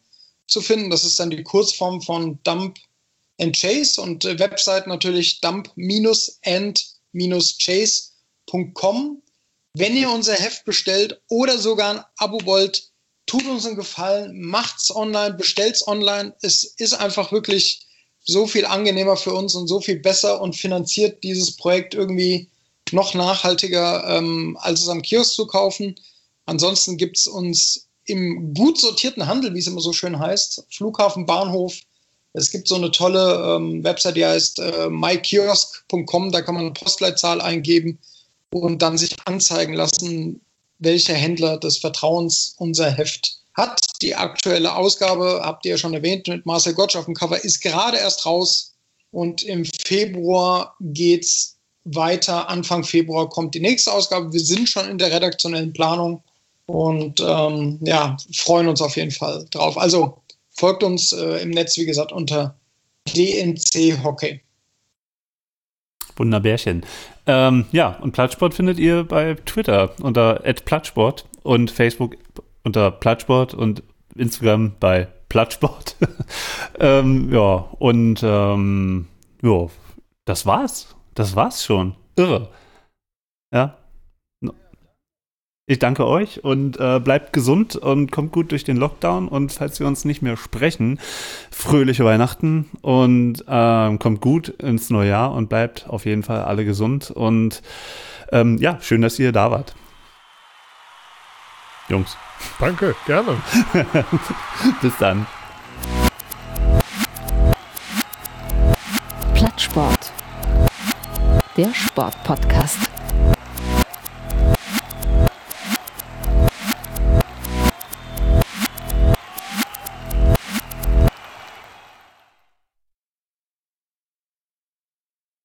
zu finden. Das ist dann die Kurzform von Dump and Chase und äh, Website natürlich dump and chase punkt com. Wenn ihr unser Heft bestellt oder sogar ein Abo wollt, tut uns einen Gefallen, macht's online, bestellt's online. Es ist einfach wirklich so viel angenehmer für uns und so viel besser und finanziert dieses Projekt irgendwie noch nachhaltiger, ähm, als es am Kiosk zu kaufen. Ansonsten gibt es uns im gut sortierten Handel, wie es immer so schön heißt, Flughafen, Bahnhof. Es gibt so eine tolle ähm, Website, die heißt äh, my kiosk punkt com. Da kann man eine Postleitzahl eingeben und dann sich anzeigen lassen, welcher Händler des Vertrauens unser Heft hat. Die aktuelle Ausgabe, habt ihr ja schon erwähnt, mit Marcel Gottsch auf dem Cover, ist gerade erst raus. Und im Februar geht's weiter. Anfang Februar kommt die nächste Ausgabe. Wir sind schon in der redaktionellen Planung und ähm, ja, freuen uns auf jeden Fall drauf. Also folgt uns äh, im Netz, wie gesagt, unter D N C Hockey. Wunderbärchen. Ähm, ja, und Plattsport findet ihr bei Twitter unter at plattsport und Facebook unter Plattsport und Instagram bei Plattsport. ähm, ja, und ähm, ja, das war's. Das war's schon. Irre. Ja. Ich danke euch und äh, bleibt gesund und kommt gut durch den Lockdown. Und falls wir uns nicht mehr sprechen, fröhliche Weihnachten und äh, kommt gut ins neue Jahr und bleibt auf jeden Fall alle gesund. Und ähm, ja, schön, dass ihr da wart. Jungs. Danke, gerne. Bis dann. Plattsport. Der Sportpodcast.